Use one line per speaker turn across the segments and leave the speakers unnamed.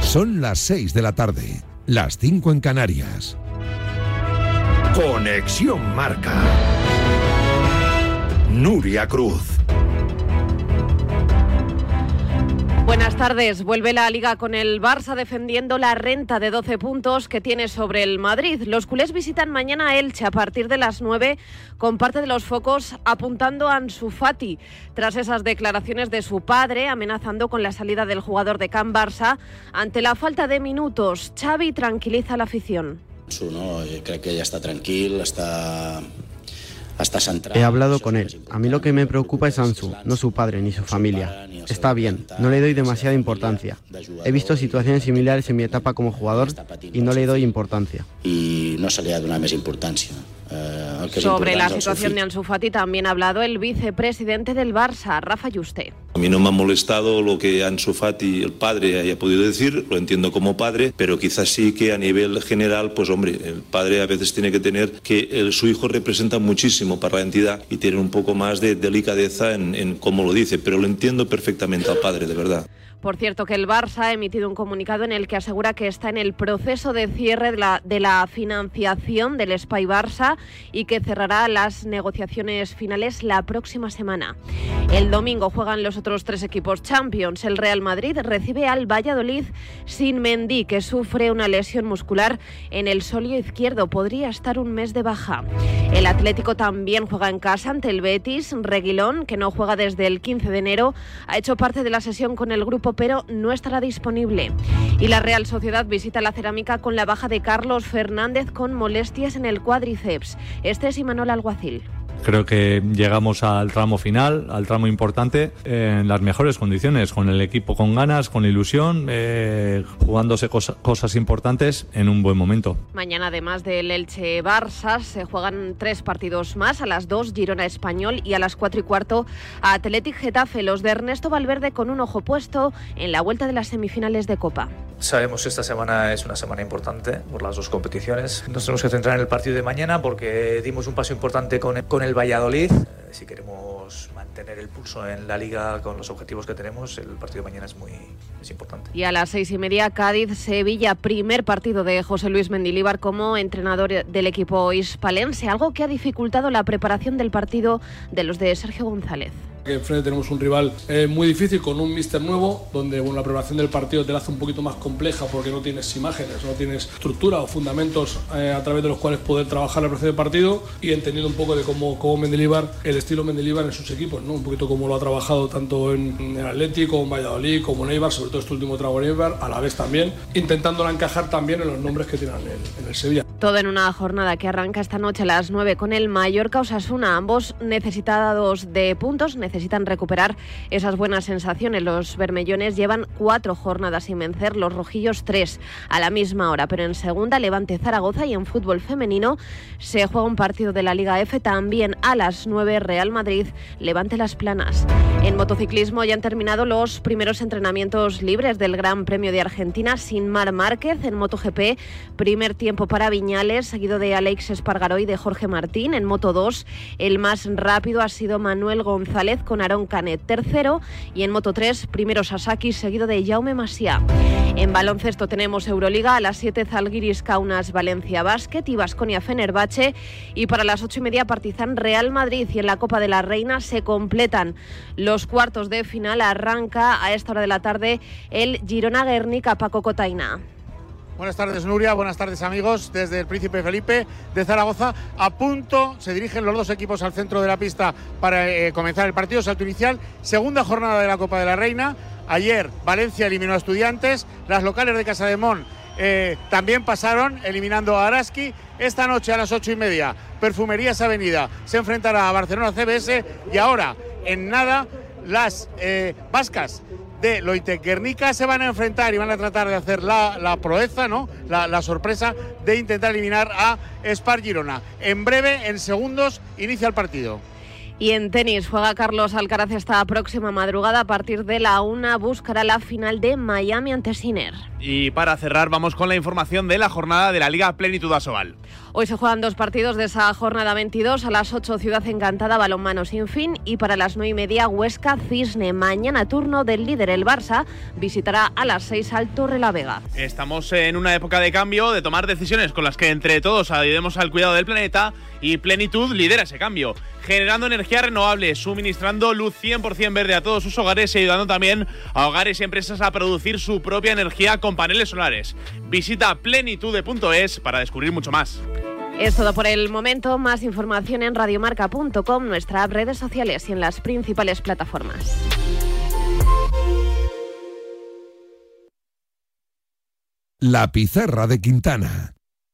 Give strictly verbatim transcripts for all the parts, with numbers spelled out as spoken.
Son las seis de la tarde, las cinco en Canarias. Conexión Marca. Nuria Cruz.
Buenas tardes. Vuelve la Liga con el Barça defendiendo la renta de doce puntos que tiene sobre el Madrid. Los culés visitan mañana a Elche a partir de las nueve con parte de los focos apuntando a Ansu Fati tras esas declaraciones de su padre amenazando con la salida del jugador de Can Barça ante la falta de minutos. Xavi tranquiliza a la afición.
Ansu, no, creo que ya está tranquilo, está...
He hablado con él. A mí lo que me preocupa es Ansu, no su padre ni su familia. Está bien, no le doy demasiada importancia. He visto situaciones similares en mi etapa como jugador y no le doy importancia.
Y no se le ha dado más importancia.
Eh, Sobre la situación de Ansu Fati también ha hablado el vicepresidente del Barça, Rafa Yuste.
A mí no me ha molestado lo que Ansu Fati, el padre, haya podido decir, lo entiendo como padre, pero quizás sí que a nivel general, pues hombre, el padre a veces tiene que tener que el, su hijo representa muchísimo para la entidad y tiene un poco más de delicadeza en, en cómo lo dice, pero lo entiendo perfectamente al padre, de verdad.
Por cierto, que el Barça ha emitido un comunicado en el que asegura que está en el proceso de cierre de la, de la financiación del Espai Barça y que cerrará las negociaciones finales la próxima semana. El domingo juegan los otros tres equipos Champions. El Real Madrid recibe al Valladolid sin Mendy, que sufre una lesión muscular en el sóleo izquierdo. Podría estar un mes de baja. El Atlético también juega en casa ante el Betis. Reguilón, que no juega desde el quince de enero, ha hecho parte de la sesión con el grupo, pero no estará disponible. Y la Real Sociedad visita la Cerámica con la baja de Carlos Fernández con molestias en el cuádriceps. Este es Imanol Alguacil.
Creo que llegamos al tramo final, al tramo importante, en las mejores condiciones, con el equipo con ganas, con ilusión, eh, jugándose cosa, cosas importantes en un buen momento.
Mañana, además del Elche-Barça, se juegan tres partidos más. A las dos, Girona-Español, y a las cuatro y cuarto, Athletic-Getafe. Los de Ernesto Valverde con un ojo puesto en la vuelta de las semifinales de Copa.
Sabemos que esta semana es una semana importante por las dos competiciones. Nos tenemos que centrar en el partido de mañana porque dimos un paso importante con el, con el Valladolid. Eh, si queremos mantener el pulso en la Liga con los objetivos que tenemos, el partido de mañana es muy es importante.
Y a las seis y media, Cádiz-Sevilla, primer partido de José Luis Mendilibar como entrenador del equipo hispalense, algo que ha dificultado la preparación del partido de los de Sergio González.
Enfrente tenemos un rival eh, muy difícil con un míster nuevo, donde bueno, la preparación del partido te la hace un poquito más compleja porque no tienes imágenes, no tienes estructura o fundamentos eh, a través de los cuales poder trabajar la preparación del partido, y entendiendo un poco de cómo, cómo Mendilibar, el estilo Mendilibar en sus equipos, ¿no? Un poquito como lo ha trabajado tanto en, en el Atlético, en Valladolid, como en Eibar, sobre todo este último trago en Eibar, a la vez también, intentándola encajar también en los nombres que tienen en el, en el Sevilla.
Todo en una jornada que arranca esta noche a las nueve con el Mallorca Osasuna, ambos necesitados de puntos, necesitan recuperar esas buenas sensaciones. Los bermellones llevan cuatro jornadas sin vencer, los rojillos tres a la misma hora, pero en segunda, Levante Zaragoza, y en fútbol femenino se juega un partido de la Liga F también a las nueve, Real Madrid Levante Las Planas. En motociclismo ya han terminado los primeros entrenamientos libres del Gran Premio de Argentina sin Marc Márquez. En MotoGP, primer tiempo para Viñales, seguido de Alex Espargaró y de Jorge Martín. En Moto dos, el más rápido ha sido Manuel González con Aarón Canet tercero, y en Moto tres, primero Sasaki, seguido de Jaume Masia. En baloncesto tenemos Euroliga, a las siete Zalgiris Kaunas Valencia Basket y Baskonia Fenerbahce, y para las ocho y media Partizan Real Madrid. Y en la Copa de la Reina se completan los cuartos de final. Arranca a esta hora de la tarde el Girona Guernica. Paco Cotaina.
Buenas tardes, Nuria, buenas tardes, amigos. Desde el Príncipe Felipe de Zaragoza, a punto se dirigen los dos equipos al centro de la pista para eh, comenzar el partido. Salto inicial, segunda jornada de la Copa de la Reina. Ayer Valencia eliminó a Estudiantes, las locales de Casademont eh, también pasaron eliminando a Araski. Esta noche a las ocho y media, Perfumerías Avenida se enfrentará a Barcelona C B S, y ahora, en nada, las eh, vascas de Loitek Guernica se van a enfrentar y van a tratar de hacer la, la proeza, ¿no? La, la sorpresa de intentar eliminar a Spar Girona. En breve, en segundos, inicia el partido.
Y en tenis juega Carlos Alcaraz esta próxima madrugada. A partir de la una buscará la final de Miami ante Sinner.
Y para cerrar, vamos con la información de la jornada de la Liga Plenitud Asobal.
Hoy se juegan dos partidos de esa jornada veintidós. A las ocho, Ciudad Encantada, balonmano sin fin. Y para las nueve y media, Huesca Cisne. Mañana turno del líder, el Barça, visitará a las seis al Torrelavega.
Estamos en una época de cambio, de tomar decisiones con las que entre todos ayudemos al cuidado del planeta, y Plenitud lidera ese cambio, generando energía renovable, suministrando luz cien por ciento verde a todos sus hogares y ayudando también a hogares y empresas a producir su propia energía con paneles solares. Visita plenitude punto es para descubrir mucho más.
Es todo por el momento. Más información en radiomarca punto com, nuestras redes sociales y en las principales plataformas.
La Pizarra de Quintana.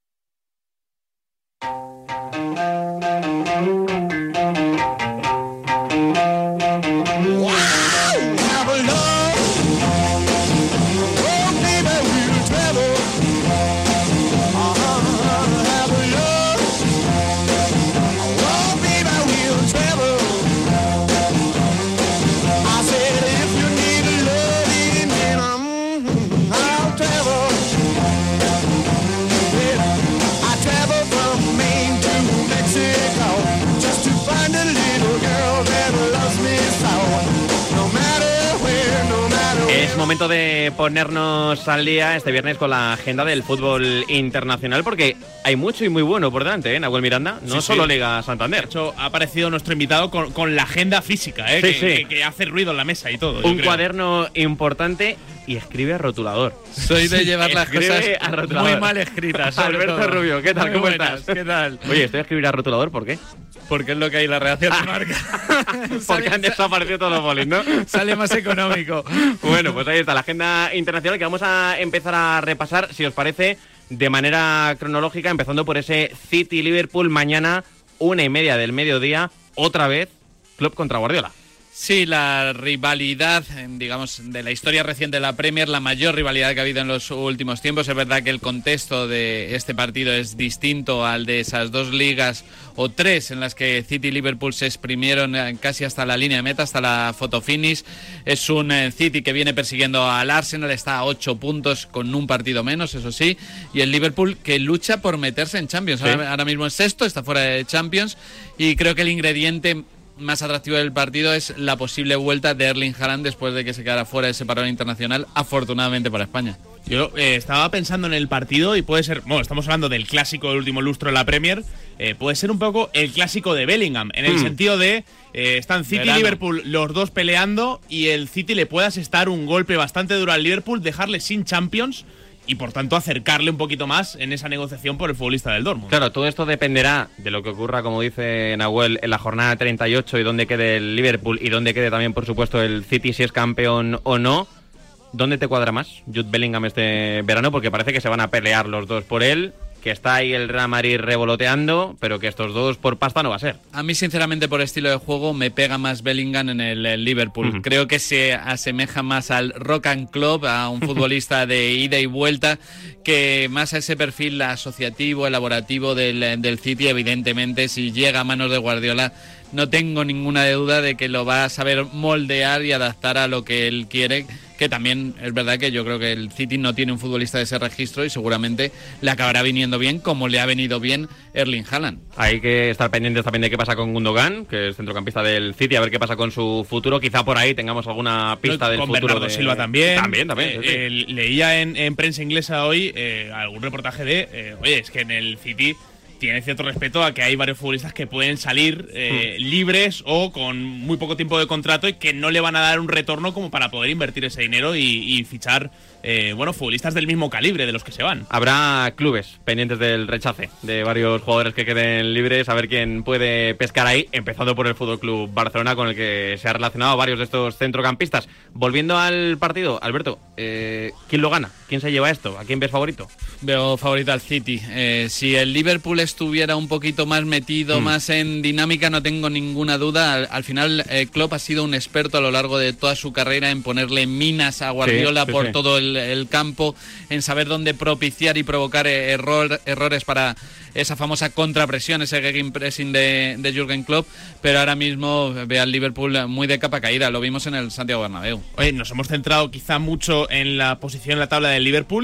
Momento de ponernos al día este viernes con la agenda del fútbol internacional, porque hay mucho y muy bueno por delante, ¿eh, Nahuel Miranda? No sí, solo sí. Liga Santander.
De hecho, ha aparecido nuestro invitado con, con la agenda física, ¿eh?
Sí,
que,
sí.
Que, que hace ruido en la mesa y todo.
Un cuaderno importante y escribe a rotulador.
Soy de llevar las cosas muy mal escritas.
Alberto
todo.
Rubio, ¿qué tal?
Muy
¿Cómo
buenas,
estás?
¿Qué tal?
Oye, estoy a escribir a rotulador, ¿por qué?
Porque es lo que hay en la redacción de Marca.
Porque han desaparecido todos los bolis, ¿no?
Sale más económico.
Bueno, pues ahí está la agenda internacional que vamos a empezar a repasar, si os parece, de manera cronológica, empezando por ese City-Liverpool mañana, una y media del mediodía, otra vez, Klopp contra Guardiola.
Sí, la rivalidad, digamos, de la historia reciente de la Premier, la mayor rivalidad que ha habido en los últimos tiempos. Es verdad que el contexto de este partido es distinto al de esas dos ligas o tres en las que City y Liverpool se exprimieron casi hasta la línea de meta, hasta la fotofinish. Es un City que viene persiguiendo al Arsenal, está a ocho puntos con un partido menos, eso sí, y el Liverpool que lucha por meterse en Champions. Sí. Ahora, ahora mismo es sexto, está fuera de Champions, y creo que el ingrediente más atractivo del partido es la posible vuelta de Erling Haaland después de que se quedara fuera de ese parón internacional, afortunadamente para España.
Yo eh, estaba pensando en el partido y puede ser, bueno, estamos hablando del clásico del último lustro de la Premier, eh, puede ser un poco el clásico de Bellingham, en el hmm. sentido de eh, están City Verano. y Liverpool los dos peleando y el City le puede asestar un golpe bastante duro al Liverpool, dejarle sin Champions y por tanto acercarle un poquito más en esa negociación por el futbolista del Dortmund.
Claro, todo esto dependerá de lo que ocurra, como dice Nahuel, en la jornada treinta y ocho y dónde quede el Liverpool y dónde quede también, por supuesto, el City, si es campeón o no. ¿Dónde te cuadra más Jude Bellingham este verano? Porque parece que se van a pelear los dos por él, que está ahí el Real Madrid revoloteando, pero que estos dos por pasta no va a ser.
A mí, sinceramente, por estilo de juego, me pega más Bellingham en el, el Liverpool. Uh-huh. Creo que se asemeja más al Rock and Club, a un futbolista de ida y vuelta, que más a ese perfil asociativo, elaborativo del, del City. Evidentemente, si llega a manos de Guardiola, no tengo ninguna duda de que lo va a saber moldear y adaptar a lo que él quiere, que también es verdad que yo creo que el City no tiene un futbolista de ese registro y seguramente le acabará viniendo bien como le ha venido bien Erling Haaland.
Hay que estar pendientes también de qué pasa con Gundogan, que es centrocampista del City, a ver qué pasa con su futuro. Quizá por ahí tengamos alguna pista no, del
con
futuro.
Bernardo
de...
Silva también.
También, también.
Eh,
sí, sí.
Eh, leía en, en prensa inglesa hoy eh, algún reportaje de, eh, oye, es que en el City tiene cierto respeto a que hay varios futbolistas que pueden salir eh, hmm. libres o con muy poco tiempo de contrato y que no le van a dar un retorno como para poder invertir ese dinero y, y fichar eh, bueno, futbolistas del mismo calibre de los que se van.
Habrá clubes pendientes del rechace de varios jugadores que queden libres, a ver quién puede pescar ahí, empezando por el Fútbol Club Barcelona, con el que se ha relacionado varios de estos centrocampistas. Volviendo al partido, Alberto, eh, ¿quién lo gana? ¿Quién se lleva esto? ¿A quién ves favorito?
Veo favorito al City. Eh, si el Liverpool estuviera un poquito más metido, mm. más en dinámica, no tengo ninguna duda. Al, al final, eh, Klopp ha sido un experto a lo largo de toda su carrera en ponerle minas a Guardiola sí, sí, por sí. todo el, el campo, en saber dónde propiciar y provocar error, errores para esa famosa contrapresión, ese gegenpressing de, de Jürgen Klopp, pero ahora mismo ve al Liverpool muy de capa caída. Lo vimos en el Santiago Bernabéu.
Oye, nos hemos centrado quizá mucho en la posición en la tabla del Liverpool,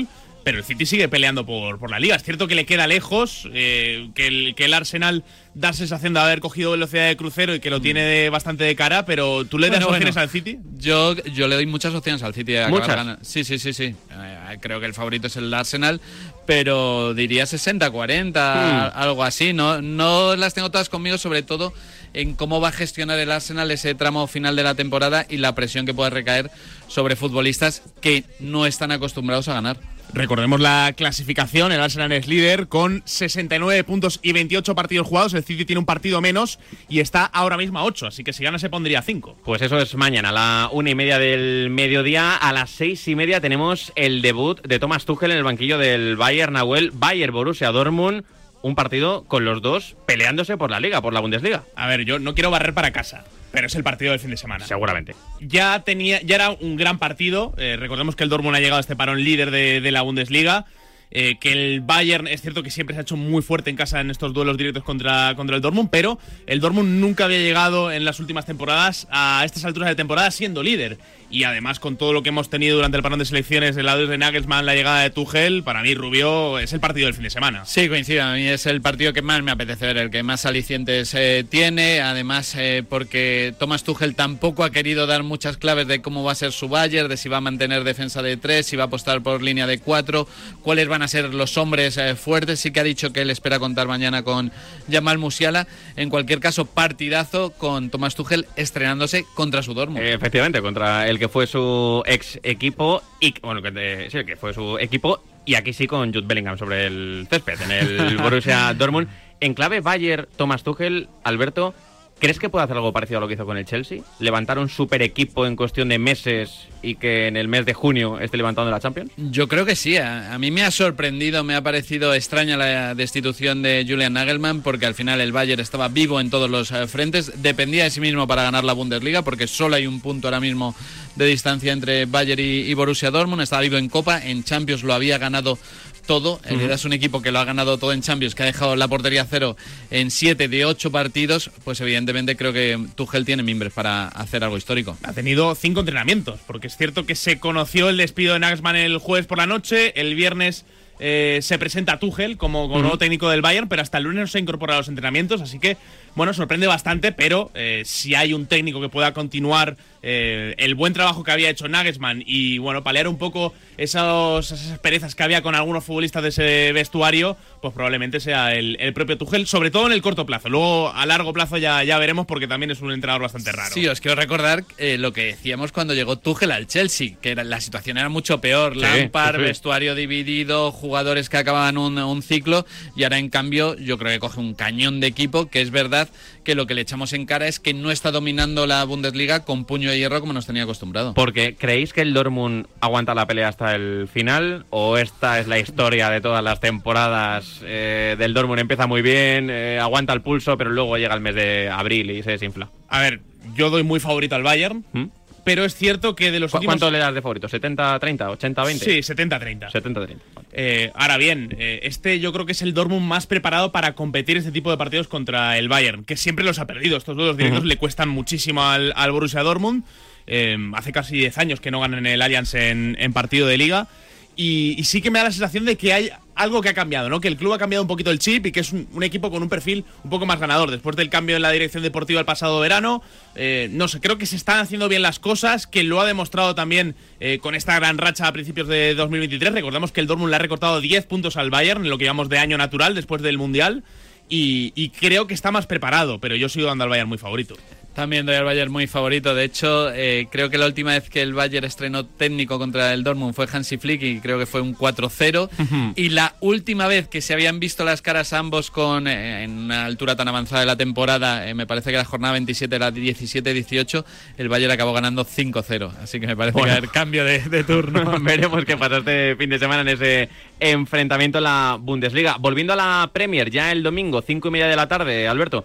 pero el City sigue peleando por, por la Liga. Es cierto que le queda lejos, eh, que, el, que el Arsenal da sensación de haber cogido velocidad de crucero y que lo tiene de, bastante de cara, pero ¿tú le das bueno, opciones bueno. al City?
Yo, yo le doy muchas opciones al City. A ¿Muchas? Sí, sí, sí, sí. Eh, creo que el favorito es el Arsenal, pero diría sesenta cuarenta, hmm. algo así. No, no las tengo todas conmigo, sobre todo en cómo va a gestionar el Arsenal ese tramo final de la temporada y la presión que puede recaer sobre futbolistas que no están acostumbrados a ganar.
Recordemos la clasificación, el Arsenal es líder con sesenta y nueve puntos y veintiocho partidos jugados, el City tiene un partido menos y está ahora mismo a ocho, así que si gana se pondría a cinco.
Pues eso es mañana, a la una y media del mediodía, a las seis y media tenemos el debut de Thomas Tuchel en el banquillo del Bayern, Nahuel, Bayern Borussia Dortmund, un partido con los dos peleándose por la Liga, por la Bundesliga.
A ver, yo no quiero barrer para casa, pero es el partido del fin de semana.
Seguramente.
Ya tenía, ya era un gran partido. Eh, recordemos que el Dortmund ha llegado a este parón líder de, de la Bundesliga. Eh, que el Bayern es cierto que siempre se ha hecho muy fuerte en casa en estos duelos directos contra, contra el Dortmund, pero el Dortmund nunca había llegado en las últimas temporadas a estas alturas de temporada siendo líder. Y además con todo lo que hemos tenido durante el parón de selecciones, el lado de Nagelsmann, la llegada de Tuchel, para mí Rubio es el partido del fin de semana.
Sí, coincido, a mí es el partido que más me apetece ver, el que más alicientes eh, tiene, además eh, porque Thomas Tuchel tampoco ha querido dar muchas claves de cómo va a ser su Bayern, de si va a mantener defensa de tres, si va a apostar por línea de cuatro, cuáles van a ser los hombres eh, fuertes. Sí que ha dicho que él espera contar mañana con Jamal Musiala. En cualquier caso, partidazo con Thomas Tuchel estrenándose contra su Dortmund.
Eh, efectivamente, contra el que fue su ex equipo y bueno, que, eh, sí, que fue su equipo y aquí sí con Jude Bellingham sobre el césped en el Borussia Dortmund. En clave Bayern, Thomas Tuchel, Alberto, ¿crees que puede hacer algo parecido a lo que hizo con el Chelsea? ¿Levantar un super equipo en cuestión de meses y que en el mes de junio esté levantando la Champions?
Yo creo que sí. A, a mí me ha sorprendido, me ha parecido extraña la destitución de Julian Nagelsmann porque al final el Bayern estaba vivo en todos los uh, frentes, dependía de sí mismo para ganar la Bundesliga porque solo hay un punto ahora mismo de distancia entre Bayern y, y Borussia Dortmund, estaba vivo en Copa, en Champions lo había ganado todo. En realidad es un equipo que lo ha ganado todo en Champions, que ha dejado la portería cero en siete de ocho partidos, pues evidentemente creo que Tuchel tiene mimbres para hacer algo histórico.
Ha tenido cinco entrenamientos, porque es cierto que se conoció el despido de Nagelsmann el jueves por la noche, el viernes eh, se presenta Tuchel como, como uh-huh. nuevo técnico del Bayern, pero hasta el lunes no se incorpora a los entrenamientos, así que, bueno, sorprende bastante, pero eh, si hay un técnico que pueda continuar eh, el buen trabajo que había hecho Nagelsmann y, bueno, paliar un poco esos, esas perezas que había con algunos futbolistas de ese vestuario, pues probablemente sea el, el propio Tuchel, sobre todo en el corto plazo. Luego, a largo plazo ya, ya veremos, porque también es un entrenador bastante raro.
Sí, os quiero recordar eh, lo que decíamos cuando llegó Tuchel al Chelsea, que era, la situación era mucho peor. Sí, Lampard, sí, sí. vestuario dividido, jugadores que acababan un, un ciclo, y ahora en cambio yo creo que coge un cañón de equipo, que es verdad que lo que le echamos en cara es que no está dominando la Bundesliga con puño de hierro como nos tenía acostumbrado.
Porque ¿creéis que el Dortmund aguanta la pelea hasta el final? ¿O esta es la historia de todas las temporadas eh, del Dortmund? Empieza muy bien, eh, aguanta el pulso, pero luego llega el mes de abril y se desinfla.
A ver, yo doy muy favorito al Bayern. ¿Mm? Pero es cierto que de los
¿Cu
últimos...
¿Cuánto le das de favorito? ¿setenta treinta? ¿ochenta veinte?
Sí, setenta treinta.
setenta treinta.
Eh, ahora bien, eh, este yo creo que es el Dortmund más preparado para competir este tipo de partidos contra el Bayern, que siempre los ha perdido. Estos duelos directos uh-huh. le cuestan muchísimo al, al Borussia Dortmund. Eh, hace casi diez años que no ganan el Allianz en, en partido de Liga. Y, y sí que me da la sensación de que hay algo que ha cambiado, ¿no? Que el club ha cambiado un poquito el chip y que es un, un equipo con un perfil un poco más ganador. Después del cambio en la dirección deportiva el pasado verano, eh, no sé, creo que se están haciendo bien las cosas, que lo ha demostrado también eh, con esta gran racha a principios de dos mil veintitrés. Recordamos que el Dortmund le ha recortado diez puntos al Bayern en lo que llamamos de año natural después del Mundial. Y, y creo que está más preparado, pero yo sigo dando al Bayern muy favorito.
También doy al Bayern muy favorito. De hecho, eh, creo que la última vez que el Bayern estrenó técnico contra el Dortmund fue Hansi Flick y creo que fue un cuatro cero. Uh-huh. Y la última vez que se habían visto las caras ambos con eh, en una altura tan avanzada de la temporada, eh, me parece que la jornada veintisiete era diecisiete dieciocho, el Bayern acabó ganando cinco cero. Así que me parece bueno. que hay cambio de, de turno.
Veremos qué pasa este fin de semana en ese enfrentamiento en la Bundesliga. Volviendo a la Premier, ya el domingo, cinco y media de la tarde, Alberto.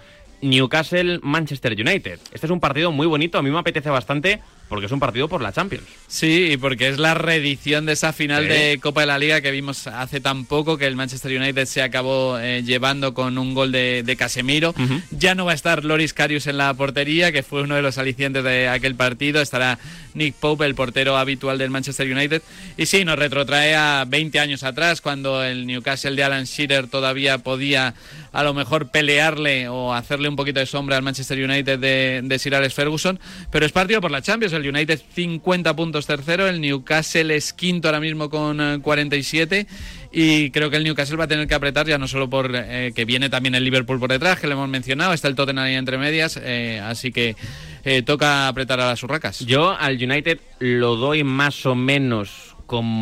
Newcastle-Manchester United. Este es un partido muy bonito, a mí me apetece bastante porque es un partido por la Champions.
Sí, y porque es la reedición de esa final
sí.
de Copa de la Liga que vimos hace tan poco, que el Manchester United se acabó eh, llevando con un gol de, de Casemiro. Uh-huh. Ya no va a estar Loris Karius en la portería, que fue uno de los alicientes de aquel partido. Estará Nick Pope, el portero habitual del Manchester United. Y sí, nos retrotrae a veinte años atrás, cuando el Newcastle de Alan Shearer todavía podía a lo mejor pelearle o hacerle un poquito de sombra al Manchester United de, de Sir Alex Ferguson. Pero es partido por la Champions. El United cincuenta puntos tercero, el Newcastle es quinto ahora mismo con cuarenta y siete, y creo que el Newcastle va a tener que apretar, ya no solo por eh, que viene también el Liverpool por detrás, que lo hemos mencionado, está el Tottenham ahí entre medias, eh, así que eh, toca apretar a las urracas.
Yo al United lo doy más o menos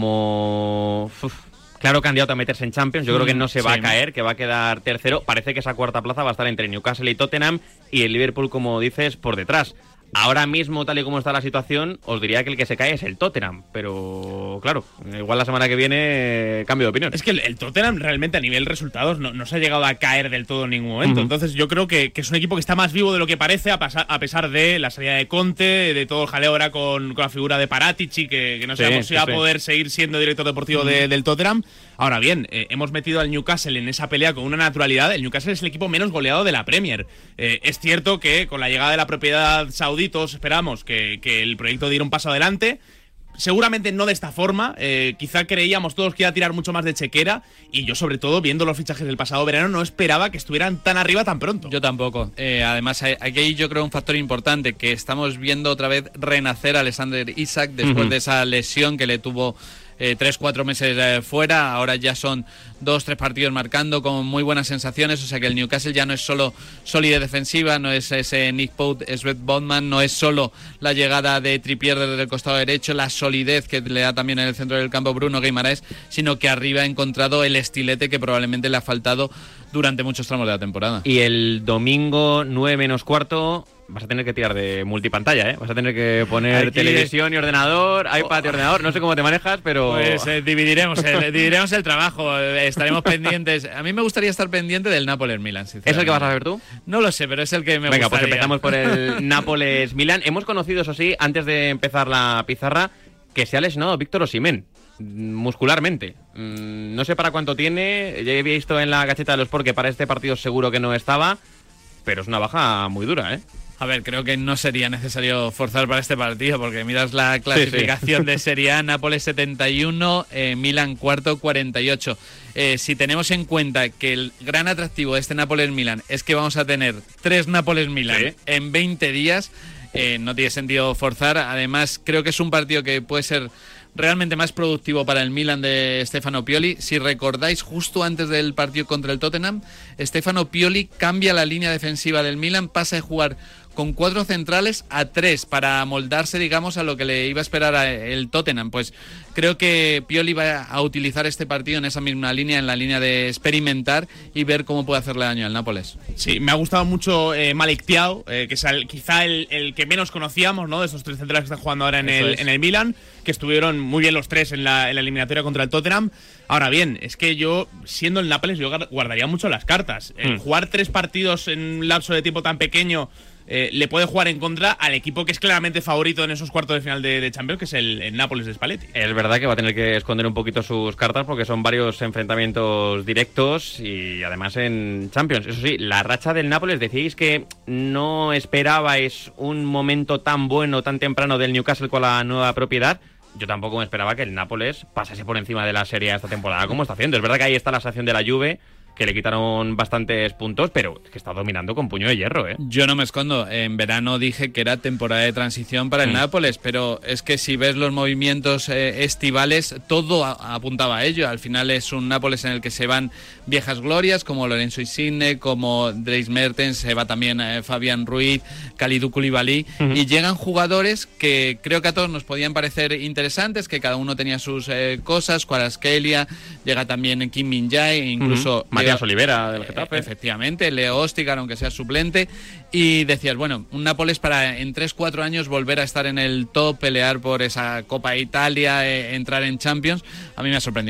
como... Uf. Claro, candidato a meterse en Champions. Yo creo que no se va sí. a caer, que va a quedar tercero. Parece que esa cuarta plaza va a estar entre Newcastle y Tottenham, y el Liverpool, como dices, por detrás. Ahora mismo, tal y como está la situación, os diría que el que se cae es el Tottenham, pero claro, igual la semana que viene eh, cambio de opinión.
Es que el, el Tottenham realmente a nivel resultados no, no se ha llegado a caer del todo en ningún momento. Uh-huh. Entonces yo creo que, que es un equipo que está más vivo de lo que parece, a, pasar, a pesar de la salida de Conte, de todo el jaleo ahora con, con la figura de Paratici, que, que no sí, sabemos si sí, va a poder sí. seguir siendo director deportivo uh-huh. de, del Tottenham. Ahora bien, eh, hemos metido al Newcastle en esa pelea con una naturalidad. El Newcastle es el equipo menos goleado de la Premier. Eh, es cierto que con la llegada de la propiedad saudí todos esperamos que, que el proyecto diera un paso adelante. Seguramente no de esta forma, eh, quizá creíamos todos que iba a tirar mucho más de chequera, y yo sobre todo, viendo los fichajes del pasado verano, no esperaba que estuvieran tan arriba tan pronto.
Yo tampoco. Eh, además, aquí yo creo un factor importante, que estamos viendo otra vez renacer a Alexander Isak después uh-huh. de esa lesión que le tuvo Eh, tres, cuatro meses eh, fuera. Ahora ya son dos, tres partidos marcando con muy buenas sensaciones, o sea que el Newcastle ya no es solo solidez defensiva, no es ese Nick Pope, Sven Botman, no es solo la llegada de Trippier desde el costado derecho, la solidez que le da también en el centro del campo Bruno Guimaraes, sino que arriba ha encontrado el estilete que probablemente le ha faltado durante muchos tramos de la temporada.
Y el domingo nueve menos cuarto vas a tener que tirar de multipantalla, ¿eh? Vas a tener que poner aquí televisión y ordenador, iPad y ordenador. No sé cómo te manejas, pero...
Pues eh, dividiremos, el, dividiremos el trabajo. Eh, estaremos pendientes. A mí me gustaría estar pendiente del Nápoles-Milan, sinceramente.
¿Es el que vas a ver tú?
No lo sé, pero es el que me
Venga,
gustaría. Venga,
pues empezamos por el Nápoles-Milan. Hemos conocido, eso sí, antes de empezar la pizarra, que se ha lesionado Víctor Osimhen muscularmente. No sé para cuánto tiene. Ya he visto en la gacheta de los Sport que para este partido seguro que no estaba, pero es una baja muy dura, ¿eh?
A ver, creo que no sería necesario forzar para este partido, porque miras la clasificación sí, sí. de Serie A, Nápoles setenta y uno, eh, Milan cuarto cuarenta y ocho. Eh, si tenemos en cuenta que el gran atractivo de este Nápoles-Milan es que vamos a tener tres Nápoles-Milan sí. en veinte días, eh, no tiene sentido forzar. Además, creo que es un partido que puede ser realmente más productivo para el Milan de Stefano Pioli. Si recordáis, justo antes del partido contra el Tottenham, Stefano Pioli cambia la línea defensiva del Milan, pasa de jugar con cuatro centrales a tres para moldarse, digamos, a lo que le iba a esperar a el Tottenham. Pues creo que Pioli va a utilizar este partido en esa misma línea, en la línea de experimentar y ver cómo puede hacerle daño al Nápoles.
Sí, me ha gustado mucho eh, Malik Thiaw, eh, que es el, quizá el, el que menos conocíamos, ¿no?, de esos tres centrales que están jugando ahora en el, en el Milan, que estuvieron muy bien los tres en la, en la eliminatoria contra el Tottenham. Ahora bien, es que yo, siendo el Nápoles, yo guardaría mucho las cartas. El mm. jugar tres partidos en un lapso de tiempo tan pequeño Eh, le puede jugar en contra al equipo que es claramente favorito en esos cuartos de final de, de Champions, que es el, el Nápoles de Spalletti.
Es verdad que va a tener que esconder un poquito sus cartas porque son varios enfrentamientos directos y además en Champions. Eso sí, la racha del Nápoles, decíais que no esperabais un momento tan bueno, tan temprano del Newcastle con la nueva propiedad. Yo tampoco me esperaba que el Nápoles pasase por encima de la Serie A esta temporada como está haciendo. Es verdad que ahí está la sanción de la Juve, que le quitaron bastantes puntos, pero que está dominando con puño de hierro, ¿eh?
Yo no me escondo. En verano dije que era temporada de transición para el mm. Nápoles, pero es que si ves los movimientos eh, estivales, todo a- apuntaba a ello. Al final es un Nápoles en el que se van viejas glorias, como Lorenzo Insigne, como Dries Mertens, se va también eh, Fabián Ruiz, Kalidou Koulibaly, mm-hmm. y llegan jugadores que creo que a todos nos podían parecer interesantes, que cada uno tenía sus eh, cosas. Kvaratskhelia, llega también Kim Min-jae, incluso...
Mm-hmm. Matías Olivera del Getafe.
Efectivamente, Leo Ostigar, aunque sea suplente. Y decías, bueno, un Nápoles para en tres cuatro años volver a estar en el top, pelear por esa Copa Italia, eh, entrar en Champions. A mí me ha sorprendido mucho.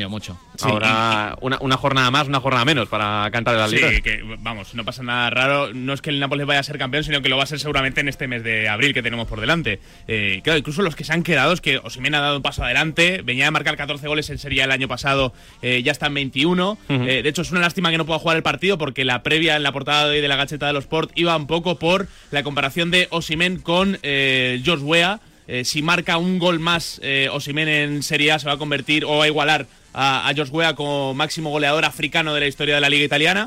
Sí, ahora una, una jornada más, una jornada menos para cantar el Liga.
Sí, que vamos, no pasa nada raro. No es que el Nápoles vaya a ser campeón, sino que lo va a ser seguramente en este mes de abril que tenemos por delante. Eh, claro, incluso los que se han quedado, es que Osimhen ha dado un paso adelante. Venía de marcar catorce goles en Serie A el año pasado, eh, ya está en veintiuno. Uh-huh. Eh, de hecho, es una lástima que no pueda jugar el partido porque la previa en la portada de, de la Gaceta de los Sport iba un poco por la comparación de Osimhen con eh, George Weah. Eh, si marca un gol más eh, Osimhen en Serie A se va a convertir o a igualar a, a George Weah como máximo goleador africano de la historia de la Liga Italiana.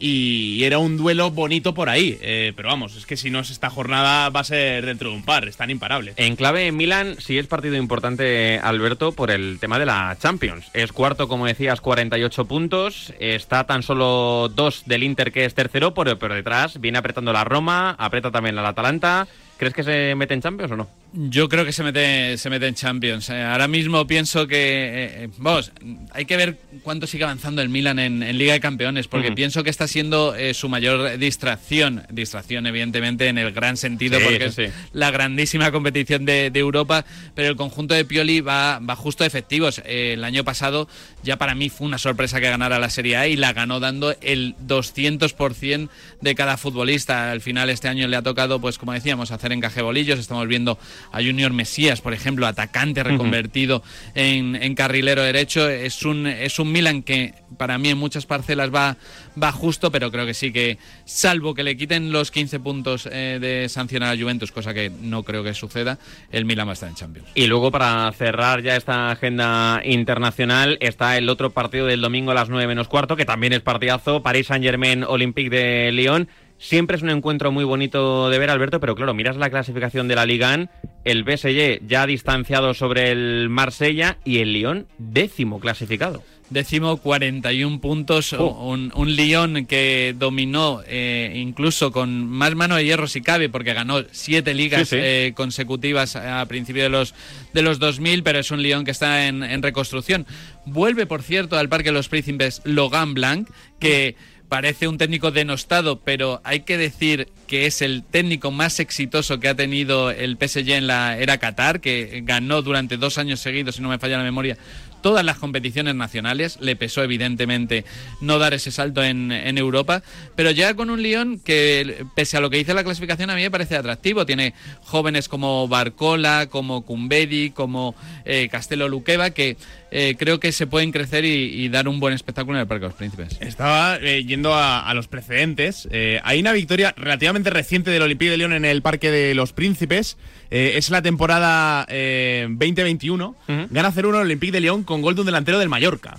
Y era un duelo bonito por ahí, eh, pero vamos, es que si no es esta jornada va a ser dentro de un par, están imparables.
En clave Milan sí es partido importante, Alberto, por el tema de la Champions. Es cuarto, como decías, cuarenta y ocho puntos, está tan solo dos del Inter, que es tercero, pero, pero detrás viene apretando la Roma, aprieta también la Atalanta. ¿Crees que se mete en Champions o no?
Yo creo que se mete, se mete en Champions. Eh, ahora mismo pienso que... Eh, vamos, hay que ver cuánto sigue avanzando el Milan en, en Liga de Campeones, porque uh-huh. pienso que está siendo eh, su mayor distracción. Distracción, evidentemente, en el gran sentido, sí, porque sí. es la grandísima competición de, de Europa, pero el conjunto de Pioli va, va justo a efectivos. Eh, el año pasado ya para mí fue una sorpresa que ganara la Serie A y la ganó dando el doscientos por ciento de cada futbolista. Al final este año le ha tocado, pues como decíamos, hacer encaje bolillos. Estamos viendo a Junior Mesías, por ejemplo, atacante reconvertido uh-huh. en, en carrilero derecho. Es un, es un Milan que para mí en muchas parcelas va, va justo, pero creo que sí que, salvo que le quiten los quince puntos eh, de sanción a la Juventus, cosa que no creo que suceda, el Milan va a estar en Champions.
Y luego, para cerrar ya esta agenda internacional, está el otro partido del domingo a las nueve menos cuarto, que también es partidazo, Paris Saint-Germain, Olympique de Lyon. Siempre es un encuentro muy bonito de ver, Alberto, pero claro, miras la clasificación de la Liga uno, el P S G ya distanciado sobre el Marsella y el Lyon décimo clasificado.
Décimo, cuarenta y un puntos, oh. un, un Lyon que dominó eh, incluso con más mano de hierro si cabe, porque ganó siete ligas sí, sí. Eh, consecutivas a principios de los, de los dos mil, pero es un Lyon que está en, en reconstrucción. Vuelve, por cierto, al Parque de los Príncipes Laurent Blanc, que... parece un técnico denostado, pero hay que decir que es el técnico más exitoso que ha tenido el P S G en la era Qatar, que ganó durante dos años seguidos, si no me falla la memoria, todas las competiciones nacionales. Le pesó evidentemente no dar ese salto en, en Europa, pero ya con un Lyon que, pese a lo que dice la clasificación, a mí me parece atractivo. Tiene jóvenes como Barcola, como Kumbedi, como eh, Castelo Luqueva, que eh, creo que se pueden crecer y, y dar un buen espectáculo en el Parque de los Príncipes.
Estaba eh, yendo a, a los precedentes. Eh, hay una victoria relativamente reciente del Olympique de Lyon en el Parque de los Príncipes. Eh, es la temporada eh, veinte veintiuno. Uh-huh. Gana cero uno el Olympique de Lyon con gol de un delantero del Mallorca.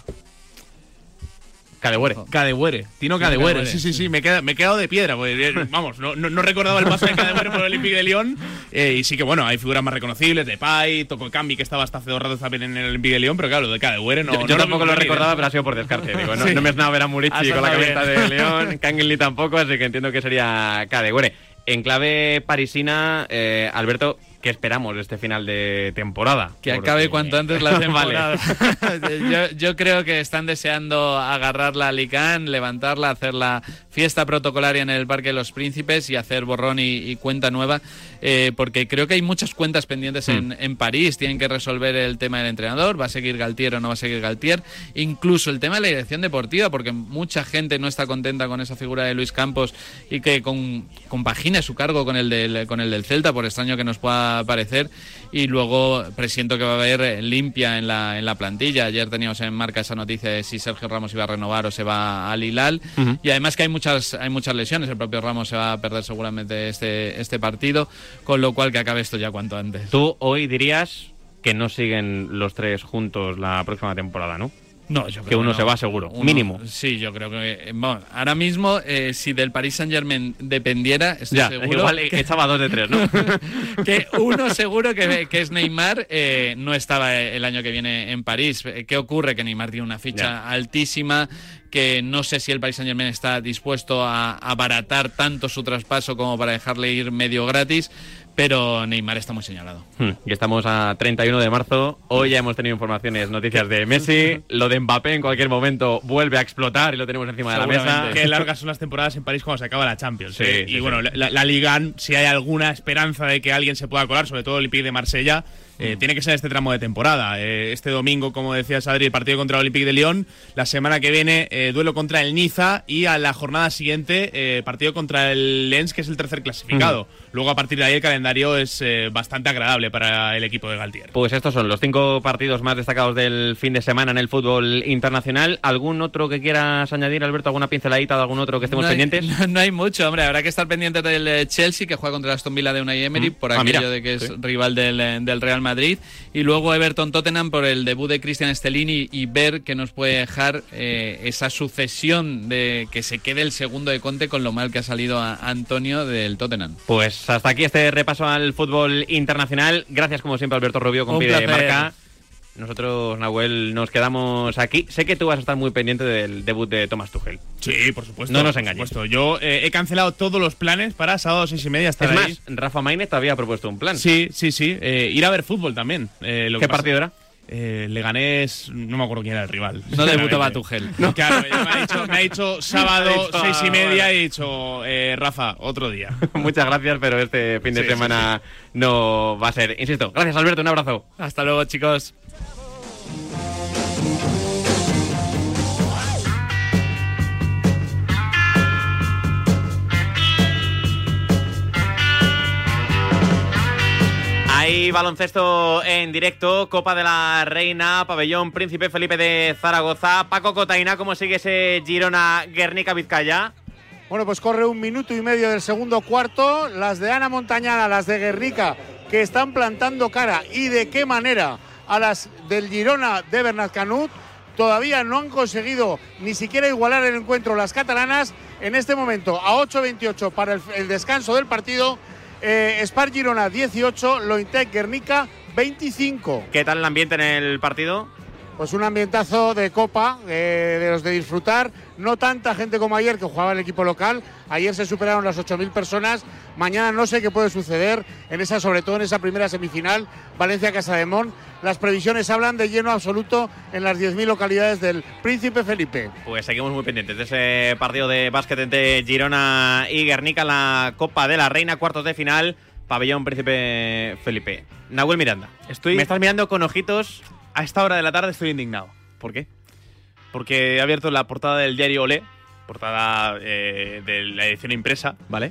Kadewere.
Kadewere. Tino Kadewere. Sí, sí, sí. Me he quedado, me he quedado de piedra. Porque, vamos, no, no, no recordaba el paso de Kadewere por el Olympique de Lyon. Eh, y sí que, bueno, hay figuras más reconocibles. Depay, Toko Ekambi, que estaba hasta hace dos ratos también en el Olympique de Lyon. Pero claro, lo de Kadewere no...
Yo, yo no tampoco lo recordaba, bien. Pero ha sido por descarte. Digo, no, sí. no me sonaba ver a Murici con la camiseta de Lyon. Kangelny tampoco, así que entiendo que sería Kadewere. En clave parisina, eh, Alberto... ¿qué esperamos de este final de temporada?
Que Porque... acabe cuanto antes la temporada. Vale. yo, yo creo que están deseando agarrar la Liga uno, levantarla, hacer la fiesta protocolaria en el Parque de los Príncipes y hacer borrón y, y cuenta nueva, eh, porque creo que hay muchas cuentas pendientes mm. en, en París. Tienen que resolver el tema del entrenador, va a seguir Galtier o no va a seguir Galtier, incluso el tema de la dirección deportiva, porque mucha gente no está contenta con esa figura de Luis Campos y que con, compagine su cargo con el, del, con el del Celta, por extraño que nos pueda parecer, y luego presiento que va a haber limpia en la, en la plantilla. Ayer teníamos en marca esa noticia de si Sergio Ramos iba a renovar o se va al Hilal, uh-huh. y además que hay muchas, hay muchas lesiones. El propio Ramos se va a perder seguramente este, este partido, con lo cual que acabe esto ya cuanto antes.
Tú hoy dirías que no siguen los tres juntos la próxima temporada, ¿no?
No, yo creo
que uno
que no.
se va seguro,
uno,
mínimo.
Sí, yo creo que... Bueno, ahora mismo, eh, si del Paris Saint-Germain dependiera, estoy
ya,
seguro...
igual
que
echaba dos de tres, ¿no?
que uno seguro que, que es Neymar, eh, no estaba el año que viene en París. ¿Qué ocurre? Que Neymar tiene una ficha ya. altísima, que no sé si el Paris Saint-Germain está dispuesto a abaratar tanto su traspaso como para dejarle ir medio gratis, pero Neymar está muy señalado.
Hmm. Y estamos a treinta y uno de marzo. Hoy ya hemos tenido informaciones, noticias de Messi. Lo de Mbappé en cualquier momento vuelve a explotar y lo tenemos encima de la mesa.
Qué largas son las temporadas en París cuando se acaba la Champions.
Sí,
¿eh?
sí,
y bueno,
sí.
la, la Liga, si hay alguna esperanza de que alguien se pueda colar, sobre todo el Olympique de Marsella, Eh, tiene que ser este tramo de temporada. Eh, este domingo, como decías, Adri, el partido contra el Olympique de Lyon. La semana que viene, eh, duelo contra el Niza. Y a la jornada siguiente, eh, partido contra el Lens, que es el tercer clasificado. Mm. Luego, a partir de ahí, el calendario es eh, bastante agradable para el equipo de Galtier.
Pues estos son los cinco partidos más destacados del fin de semana en el fútbol internacional. ¿Algún otro que quieras añadir, Alberto? ¿Alguna pinceladita de algún otro que estemos
no hay,
pendientes?
No, no hay mucho, hombre. Habrá que estar pendiente del Chelsea, que juega contra el Aston Villa de Unai Emery, mm. por ah, aquello mira. de que es sí. rival del, del Real Madrid. Y luego Everton-Tottenham por el debut de Christian Stellini, y ver que nos puede dejar eh, esa sucesión de que se quede el segundo de Conte con lo mal que ha salido a Antonio del Tottenham.
Pues hasta aquí este repaso al fútbol internacional. Gracias como siempre, Alberto Rubio, con Pide Marca. Nosotros, Nahuel, nos quedamos aquí. Sé que tú vas a estar muy pendiente del debut de Thomas Tuchel.
Sí, por supuesto.
No nos engañes.
Yo eh, he cancelado todos los planes para sábado seis y media estar
es
ahí.
más, Rafa Maínez te había propuesto un plan.
Sí, sí, sí. Eh, ir a ver fútbol también. Eh, lo
¿Qué
que
partido
pasa,
era?
Eh, Leganés, no me acuerdo quién era el rival.
No debutaba Tuchel.
No. Claro, me ha dicho, me ha dicho sábado ha dicho, seis y media y he dicho, eh, Rafa, otro día.
Muchas gracias, pero este fin de sí, semana sí, sí. no va a ser. Insisto, gracias, Alberto, un abrazo.
Hasta luego, chicos.
Hay baloncesto en directo, Copa de la Reina, Pabellón Príncipe Felipe de Zaragoza. Paco Cotaina, ¿cómo sigue ese Girona Guernica Vizcaya?
Bueno, pues corre un minuto y medio del segundo cuarto. Las de Ana Montañana, las de Guernica, que están plantando cara, y de qué manera, a las del Girona de Bernat Canut. Todavía no han conseguido ni siquiera igualar el encuentro las catalanas. En este momento, a ocho veintiocho para el, el descanso del partido. Eh, Spar Girona dieciocho, Lointec Guernica veinticinco.
¿Qué tal el ambiente en el partido?
Pues un ambientazo de copa, eh, de los de disfrutar. No tanta gente como ayer, que jugaba el equipo local. Ayer se superaron las ocho mil personas. Mañana no sé qué puede suceder, en esa, sobre todo en esa primera semifinal, Valencia-Casademont. Las previsiones hablan de lleno absoluto en las diez mil localidades del Príncipe Felipe.
Pues seguimos muy pendientes de ese partido de básquet entre Girona y Guernica en la Copa de la Reina, cuartos de final, Pabellón Príncipe Felipe. Nahuel Miranda,
estoy...
me estás mirando con ojitos.
A esta hora de la tarde estoy indignado.
¿Por qué?
Porque he abierto la portada del diario Olé, portada eh, de la edición impresa.
Vale.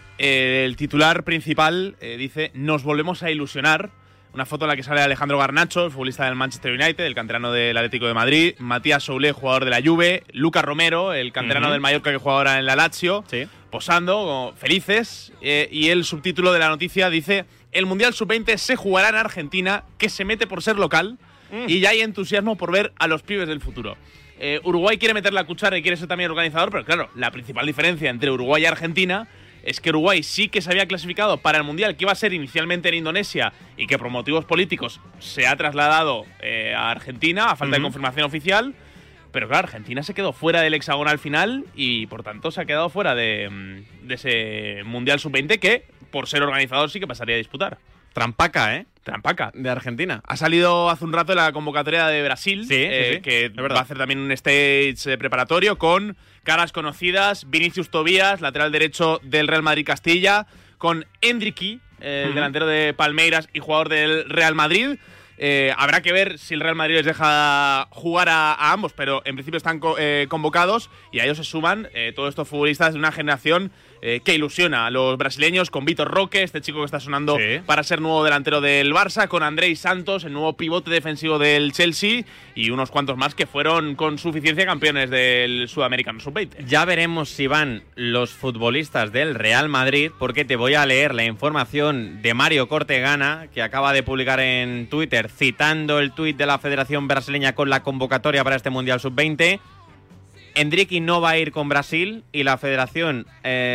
Eh, el titular principal eh, dice: nos volvemos a ilusionar. Una foto en la que sale Alejandro Garnacho, el futbolista del Manchester United, el canterano del Atlético de Madrid, Matías Soulé, jugador de la Juve, Lucas Romero, el canterano uh-huh. del Mallorca que juega ahora en la Lazio,
sí.
posando, felices, eh, y el subtítulo de la noticia dice: el Mundial sub veinte se jugará en Argentina, que se mete por ser local, mm. y ya hay entusiasmo por ver a los pibes del futuro. Eh, Uruguay quiere meter la cuchara y quiere ser también organizador, pero claro, la principal diferencia entre Uruguay y Argentina es que Uruguay sí que se había clasificado para el Mundial, que iba a ser inicialmente en Indonesia y que por motivos políticos se ha trasladado eh, a Argentina a falta uh-huh. de confirmación oficial. Pero claro, Argentina se quedó fuera del hexagonal final y por tanto se ha quedado fuera de, de ese Mundial sub veinte que, por ser organizador, sí que pasaría a disputar.
Trampaca, ¿eh?
Trampaca.
De Argentina.
Ha salido hace un rato la convocatoria de Brasil,
sí,
eh,
sí, sí.
que
es
va a hacer también un stage eh, preparatorio con caras conocidas: Vinicius Tobías, lateral derecho del Real Madrid Castilla, con Endricky, eh, el uh-huh. delantero de Palmeiras y jugador del Real Madrid. Eh, habrá que ver si el Real Madrid les deja jugar a, a ambos, pero en principio están co- eh, convocados, y a ellos se suman eh, todos estos futbolistas de una generación eh, que ilusiona a los brasileños, con Vitor Roque, este chico que está sonando sí. para ser nuevo delantero del Barça, con Andrei Santos, el nuevo pivote defensivo del Chelsea, y unos cuantos más que fueron con suficiencia campeones del Sudamericano sub veinte.
Ya veremos si van los futbolistas del Real Madrid, porque te voy a leer la información de Mario Cortegana, que acaba de publicar en Twitter, citando el tuit de la Federación Brasileña con la convocatoria para este Mundial sub veinte. Endricky no va a ir con Brasil y la Federación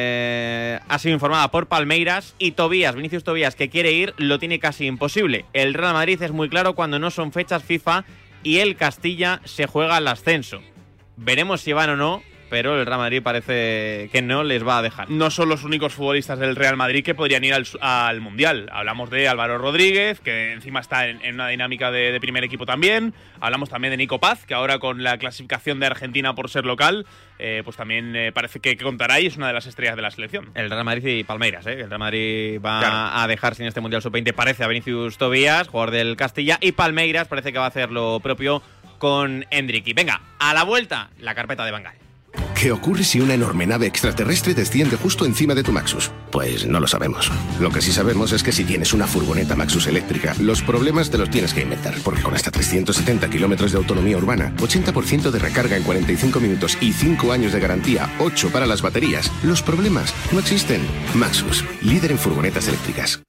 eh, ha sido informada por Palmeiras, y Tobías, Vinicius Tobías, que quiere ir, lo tiene casi imposible. El Real Madrid es muy claro cuando no son fechas FIFA y el Castilla se juega al ascenso. Veremos si van o no, pero el Real Madrid parece que no les va a dejar.
No son los únicos futbolistas del Real Madrid que podrían ir al, al Mundial. Hablamos de Álvaro Rodríguez, que encima está en, en una dinámica de, de primer equipo también. Hablamos también de Nico Paz, que ahora con la clasificación de Argentina por ser local, eh, pues también eh, parece que, que contará y es una de las estrellas de la selección.
El Real Madrid y Palmeiras, ¿eh? El Real Madrid va
claro.
a dejar sin este Mundial sub veinte, parece, a Vinicius Tobías, jugador del Castilla, y Palmeiras parece que va a hacer lo propio con Endrick. Venga, a la vuelta, la carpeta de Van Gaal.
¿Qué ocurre si una enorme nave extraterrestre desciende justo encima de tu Maxus? Pues no lo sabemos. Lo que sí sabemos es que si tienes una furgoneta Maxus eléctrica, los problemas te los tienes que inventar. Porque con hasta trescientos setenta kilómetros de autonomía urbana, ochenta por ciento de recarga en cuarenta y cinco minutos y cinco años de garantía, ocho para las baterías, los problemas no existen. Maxus, líder en furgonetas eléctricas.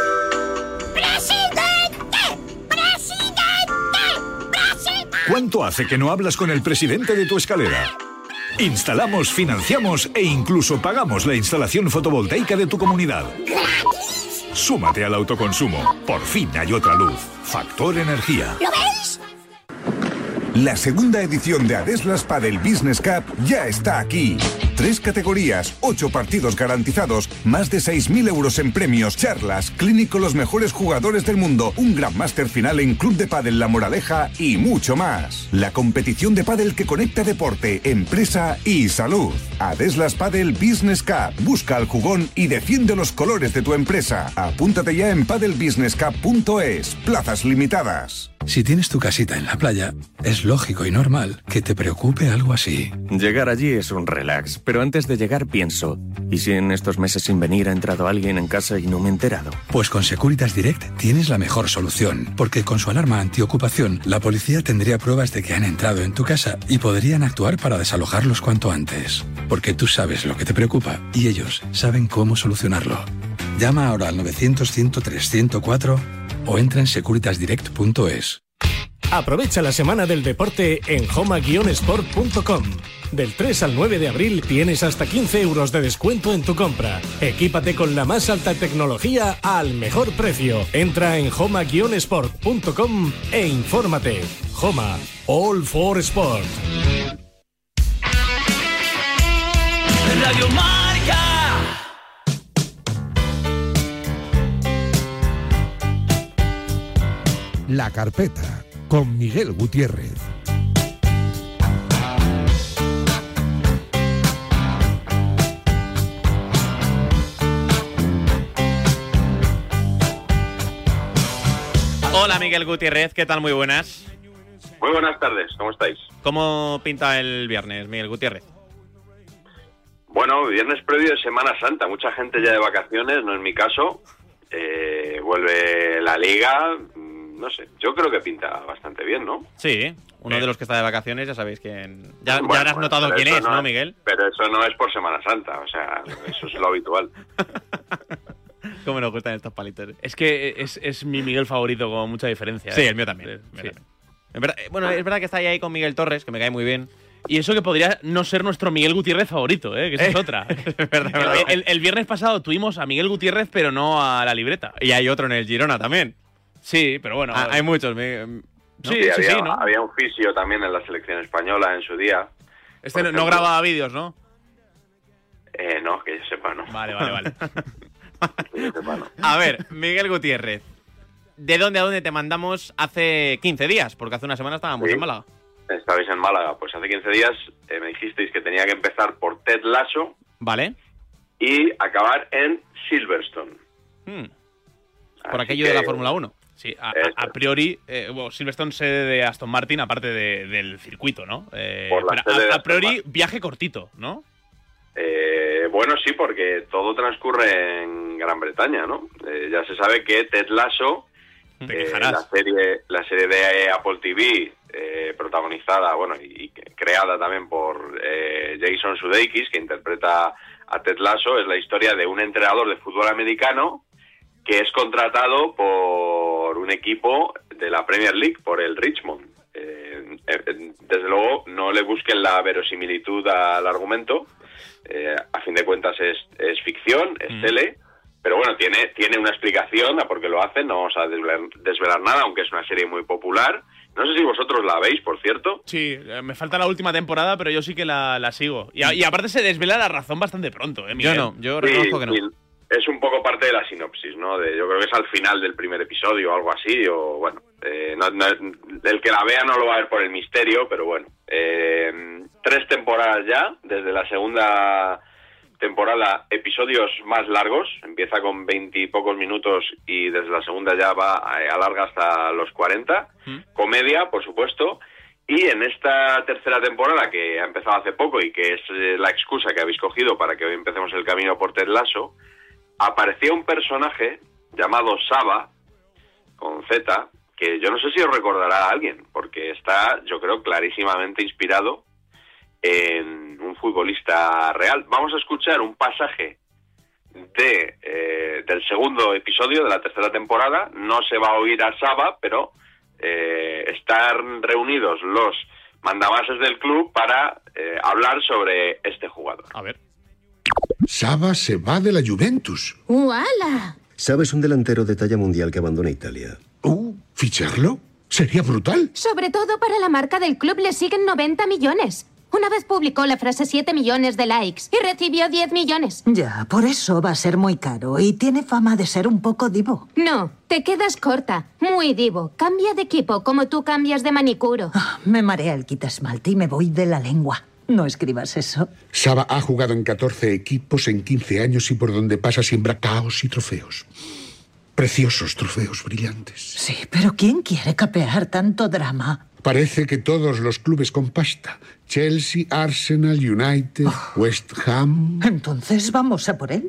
¿Cuánto hace que no hablas con el presidente de tu escalera? Instalamos, financiamos e incluso pagamos la instalación fotovoltaica de tu comunidad. Súmate al autoconsumo. Por fin hay otra luz. Factor Energía.
¿Lo veis? La segunda edición de Adeslas Padel Business Cup ya está aquí. Tres categorías, ocho partidos garantizados, más de seis mil euros en premios, charlas, clinic con los mejores jugadores del mundo, un gran máster final en Club de Pádel La Moraleja y mucho más. La competición de pádel que conecta deporte, empresa y salud. Adeslas Padel Business Cup. Busca al jugón y defiende los colores de tu empresa. Apúntate ya en padel business cup punto es. Plazas limitadas.
Si tienes tu casita en la playa, es lógico y normal que te preocupe algo así.
Llegar allí es un relax, pero antes de llegar pienso, ¿y si en estos meses sin venir ha entrado alguien en casa y no me he enterado?
Pues con Securitas Direct tienes la mejor solución, porque con su alarma antiocupación, la policía tendría pruebas de que han entrado en tu casa y podrían actuar para desalojarlos cuanto antes. Porque tú sabes lo que te preocupa y ellos saben cómo solucionarlo. Llama ahora al novecientos, ciento tres, ciento cuatro o entra en securitas direct punto es.
Aprovecha la semana del deporte en homa guion sport punto com. Del tres al nueve de abril tienes hasta quince euros de descuento en tu compra. Equípate con la más alta tecnología al mejor precio. Entra en homa guion sport punto com e infórmate. Homa, all for sport.
Radio Marca.
La carpeta con Miguel Gutiérrez.
Hola Miguel Gutiérrez, ¿qué tal? Muy buenas.
Muy buenas tardes, ¿cómo estáis?
¿Cómo pinta el viernes, Miguel Gutiérrez?
Bueno, viernes previo de Semana Santa, mucha gente ya de vacaciones, no es mi caso. Eh, vuelve la Liga, no sé, yo creo que pinta bastante bien, ¿no?
Sí, uno eh. de los que está de vacaciones, ya sabéis quién. Ya,
bueno,
ya has
bueno,
notado quién es, ¿no,
no es,
Miguel?
Pero eso no es por Semana Santa, o sea, eso es lo habitual.
Cómo nos gustan estos palitos.
Es que es, es mi Miguel favorito con mucha diferencia.
Sí,
¿eh?
el mío también.
El mío
Sí.
también.
Es verdad, bueno, es verdad que está ahí, ahí con Miguel Torres, que me cae muy bien.
Y eso que podría no ser nuestro Miguel Gutiérrez favorito, ¿eh? Que esa es otra.
Es verdad, verdad.
El, el, el viernes pasado tuvimos a Miguel Gutiérrez, pero no a la libreta.
Y hay otro en el Girona también.
Sí, pero bueno.
Ah, hay muchos. ¿no?
Sí, sí, había, sí, ¿no? Había un fisio también en la selección española en su día.
Este no, no grababa vídeos, ¿no?
Eh, no, que yo sepa, no.
Vale, vale, vale.
Que yo sepa, no.
A ver, Miguel Gutiérrez, ¿de dónde a dónde te mandamos hace quince días? Porque hace una semana estábamos
Sí.
en Málaga.
Estabais en Málaga, pues hace quince días eh, me dijisteis que tenía que empezar por Ted Lasso.
Vale.
Y acabar en Silverstone.
Hmm. Por aquello que, de la Fórmula uno.
Sí, a, a, a priori, eh, bueno, Silverstone sede de Aston Martin, aparte de, del circuito, ¿no? Eh,
por la
pero
sede
a,
de
a priori, viaje cortito, ¿no?
Eh, bueno, sí, porque todo transcurre en Gran Bretaña, ¿no? Eh, ya se sabe que Ted Lasso, eh, la serie la serie de Apple T V, eh, protagonizada, bueno, y, y creada también por eh, Jason Sudeikis, que interpreta a Ted Lasso, es la historia de un entrenador de fútbol americano que es contratado por un equipo de la Premier League, por el Richmond. Eh, eh, desde luego, no le busquen la verosimilitud al argumento. Eh, a fin de cuentas es, es ficción, es mm. tele, pero bueno, tiene, tiene una explicación a por qué lo hacen. No vamos a desvelar, desvelar nada, aunque es una serie muy popular No sé si vosotros la veis, por cierto.
Sí, me falta la última temporada, pero yo sí que la, la sigo. Y, y aparte se desvela la razón bastante pronto, ¿eh, Miguel?
Yo no, yo reconozco
sí,
que no.
Sí. Es un poco parte de la sinopsis, ¿no? De, yo creo que es al final del primer episodio o algo así, o bueno, eh, no, no, el que la vea no lo va a ver por el misterio, pero bueno. Eh, tres temporadas ya, desde la segunda temporada, episodios más largos, empieza con veinte y pocos minutos y desde la segunda ya va a, alarga hasta los cuarenta. ¿Mm? Comedia, por supuesto. Y en esta tercera temporada, que ha empezado hace poco y que es eh, la excusa que habéis cogido para que hoy empecemos el camino por Ted Lasso, apareció un personaje llamado Saba, con Z, que yo no sé si os recordará a alguien, porque está, yo creo, clarísimamente inspirado en un futbolista real. Vamos a escuchar un pasaje de eh, del segundo episodio de la tercera temporada. No se va a oír a Saba, pero eh, están reunidos los mandamases del club para eh, hablar sobre este jugador.
A ver.
Saba se va de la Juventus.
¡Uala!
Saba es un delantero de talla mundial que abandona Italia.
Uh, ¿ficharlo? Sería brutal.
Sobre todo para la marca del club le siguen noventa millones. Una vez publicó la frase siete millones de likes y recibió diez millones.
Ya, por eso va a ser muy caro y tiene fama de ser un poco divo.
No, te quedas corta. Muy divo. Cambia de equipo como tú cambias de manicuro.
Oh, me marea el quitasmalte y me voy de la lengua. No escribas eso.
Saba ha jugado en catorce equipos en quince años y por donde pasa siembra caos y trofeos. Preciosos trofeos brillantes.
Sí, pero ¿quién quiere capear tanto drama?
Parece que todos los clubes con pasta. Chelsea, Arsenal, United, oh. West Ham...
Entonces vamos a por él.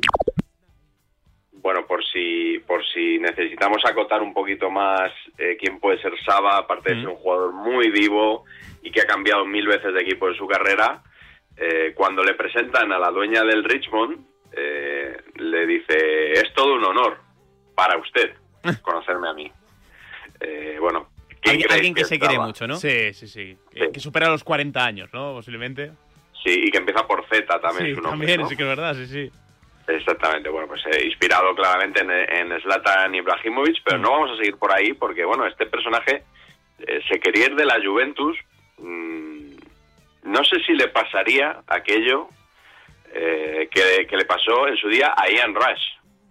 Bueno, por si por si necesitamos acotar un poquito más eh, quién puede ser Saba, aparte mm. de ser un jugador muy vivo y que ha cambiado mil veces de equipo en su carrera, eh, cuando le presentan a la dueña del Richmond, eh, le dice, es todo un honor para usted conocerme a mí. Eh, bueno,
Alguien, alguien que, que se quiere mucho, ¿no? Sí, sí, sí.
sí.
Eh, que supera los cuarenta años, ¿no? Posiblemente.
Sí, y que empieza por Z también
sí,
su nombre,
también,
¿no?
sí que es verdad, sí, sí.
Exactamente, bueno, pues eh, inspirado claramente en, en Zlatan Ibrahimovic, pero mm. no vamos a seguir por ahí porque, bueno, este personaje eh, se quería ir de la Juventus. Mmm, no sé si le pasaría aquello eh, que, que le pasó en su día a Ian Rush.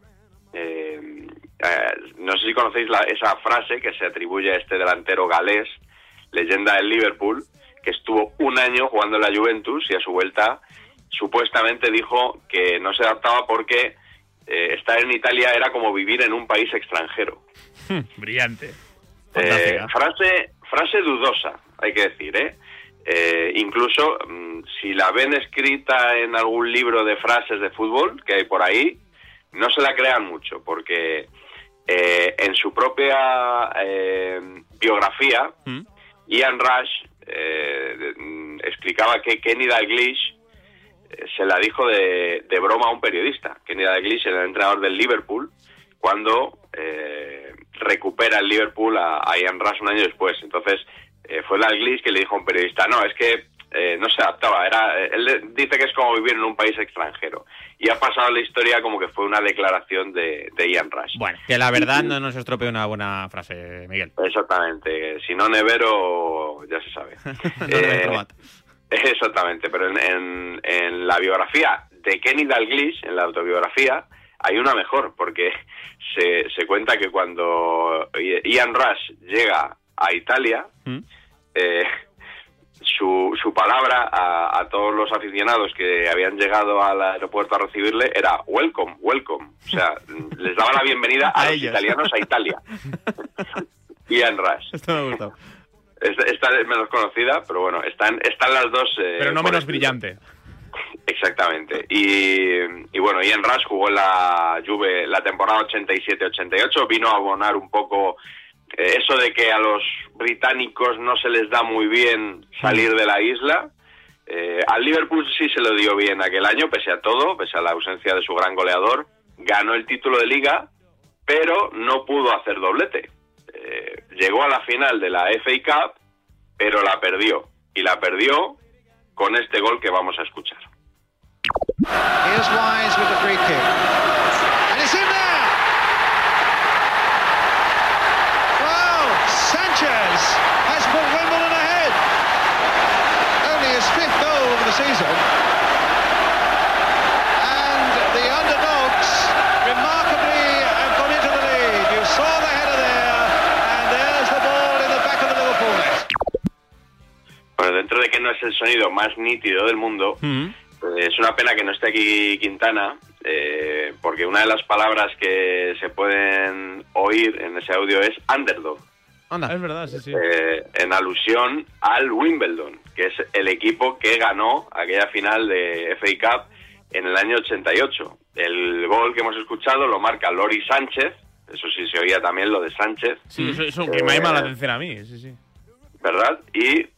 Eh, eh, no sé si conocéis la, esa frase que se atribuye a este delantero galés, leyenda del Liverpool, que estuvo un año jugando en la Juventus y a su vuelta supuestamente dijo que no se adaptaba porque eh, estar en Italia era como vivir en un país extranjero.
Brillante.
Eh, frase, frase dudosa, hay que decir, ¿eh? Eh, incluso mmm, si la ven escrita en algún libro de frases de fútbol que hay por ahí, no se la crean mucho, porque eh, en su propia eh, biografía, ¿Mm? Ian Rush eh, explicaba que Kenny Dalglish eh, se la dijo de, de broma a un periodista. Kenny Dalglish era el entrenador del Liverpool cuando eh, recupera el Liverpool a, a Ian Rush un año después. Entonces eh, fue Dalglish que le dijo a un periodista, no, es que Eh, no se adaptaba, era, él dice que es como vivir en un país extranjero y ha pasado la historia como que fue una declaración de, de Ian Rush.
Bueno, que la verdad no nos estropee una buena frase, Miguel.
Exactamente, si no nevero ya se sabe. eh, exactamente, pero en, en, en la biografía de Kenny Dalglish, en la autobiografía, hay una mejor, porque se, se cuenta que cuando Ian Rush llega a Italia, ¿Mm? eh, Su, su palabra a, a todos los aficionados que habían llegado al aeropuerto a recibirle era welcome, welcome. O sea, les daba la bienvenida a, a los ellos. Italianos a Italia. Ian Rush.
Esto me ha gustado.
Esta, esta es menos conocida, pero bueno, están, están las dos... Eh,
pero no menos brillante.
Exactamente. Y, y bueno, Ian Rush jugó en la Juve la temporada ochenta y siete ochenta y ocho, vino a abonar un poco... Eh, eso de que a los británicos no se les da muy bien salir de la isla. Eh, al Liverpool sí se lo dio bien aquel año, pese a todo, pese a la ausencia de su gran goleador. Ganó el título de Liga, pero no pudo hacer doblete. Eh, llegó a la final de la F A Cup, pero la perdió. Y la perdió con este gol que vamos a escuchar.
Here's Wise with the free kick. And it's in there! Sanchez has
no es el sonido más nítido del mundo. Mm. Eh, es una pena que no esté aquí Quintana, eh, porque una de las palabras que se pueden oír en ese audio es underdog.
Anda, es verdad, sí, sí.
Eh, en alusión al Wimbledon, que es el equipo que ganó aquella final de F A Cup en el año ochenta y ocho. El gol que hemos escuchado lo marca Lori Sánchez, eso sí se oía también lo de Sánchez.
Sí, eso, eso que eh, me ha llamado la atención a mí, sí, sí.
¿Verdad? Y,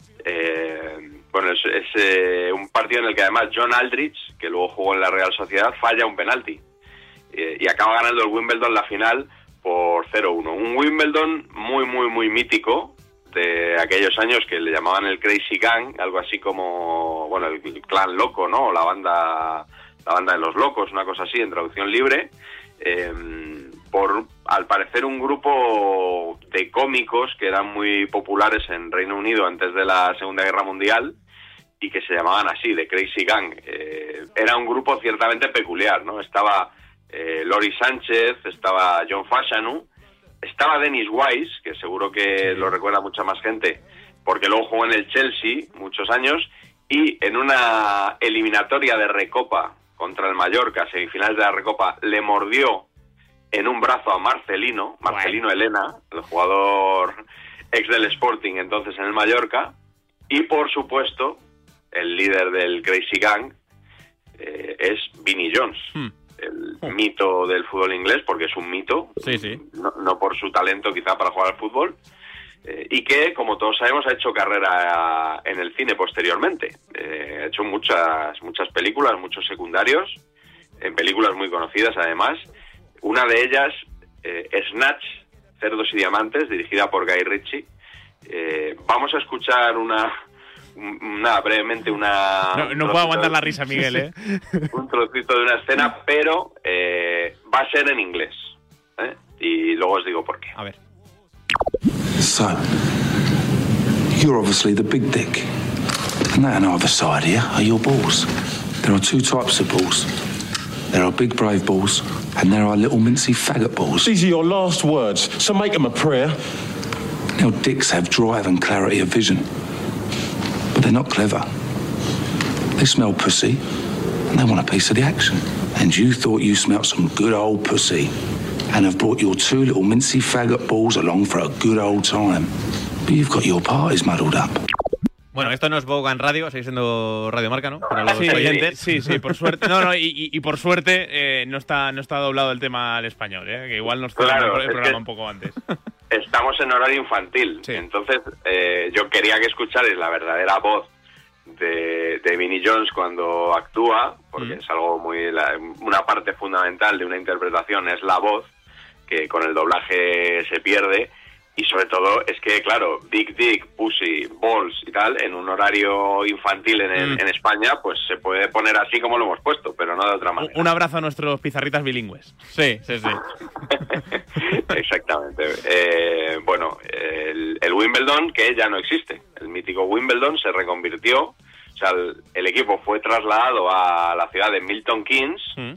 eh, bueno, es, es eh, un partido en el que además John Aldridge, que luego jugó en la Real Sociedad, falla un penalti. Eh, y acaba ganando el Wimbledon la final por cero uno. Un Wimbledon muy, muy, muy mítico de aquellos años que le llamaban el Crazy Gang, algo así como, bueno, el, el clan loco, ¿no? O la banda, la banda de los locos, una cosa así, en traducción libre. Eh, por, al parecer, un grupo de cómicos que eran muy populares en Reino Unido antes de la Segunda Guerra Mundial y que se llamaban así, de Crazy Gang. Eh, era un grupo ciertamente peculiar, ¿no? Estaba Eh, Lori Sánchez, estaba John Fashanu, estaba Dennis Wise, que seguro que sí lo recuerda mucha más gente, porque luego jugó en el Chelsea muchos años, y en una eliminatoria de Recopa contra el Mallorca, semifinales de la Recopa, le mordió en un brazo a Marcelino, Marcelino bueno. Elena, el jugador ex del Sporting entonces en el Mallorca, y por supuesto, el líder del Crazy Gang eh, es Vinnie Jones. Hmm. El oh. mito del fútbol inglés, porque es un mito,
sí, sí.
No, no por su talento quizá para jugar al fútbol, eh, y que, como todos sabemos, ha hecho carrera en el cine posteriormente. Eh, ha hecho muchas muchas películas, muchos secundarios, en películas muy conocidas además. Una de ellas, eh, Snatch, Cerdos y Diamantes, dirigida por Guy Ritchie. Eh, vamos a escuchar una... Nada, brevemente una...
No, no puedo aguantar la risa, Miguel, ¿eh?
Un trocito de una escena, pero eh, va a ser en inglés. ¿eh? Y luego os digo por qué.
A ver.
So, you're obviously the big dick. And that on either side here are your balls. There are two types of balls. There are big brave balls, and there are little mincy faggot balls.
These are your last words, so make them a prayer.
Now, dicks have drive and clarity of vision. But they're not clever. They smell pussy, and they want a piece of the action. And you thought you smelt some good old pussy, and have brought your two little mincy faggot balls along for a good old time. But you've got your parties muddled up.
Bueno, esto no es Bogan Radio, sigue siendo Radio Marca, ¿no? Para los
sí,
oyentes.
Sí, sí, por suerte. No, no, y, y, y por suerte eh, no está no está doblado el tema al español, ¿eh? Que igual nos queda
claro,
el programa un poco antes.
Estamos en horario infantil, sí. Entonces eh, yo quería que escucharais la verdadera voz de, de Vinnie Jones cuando actúa, porque mm. es algo muy... La, una parte fundamental de una interpretación es la voz, que con el doblaje se pierde. Y sobre todo es que, claro, Big Dick, Pussy, Balls y tal, en un horario infantil en, el, mm. en España, pues se puede poner así como lo hemos puesto, pero no de otra manera.
Un abrazo a nuestros pizarritas bilingües.
Sí, sí, sí.
Exactamente. Eh, bueno, el, el Wimbledon, que ya no existe. El mítico Wimbledon se reconvirtió, o sea, el, el equipo fue trasladado a la ciudad de Milton Keynes, mm.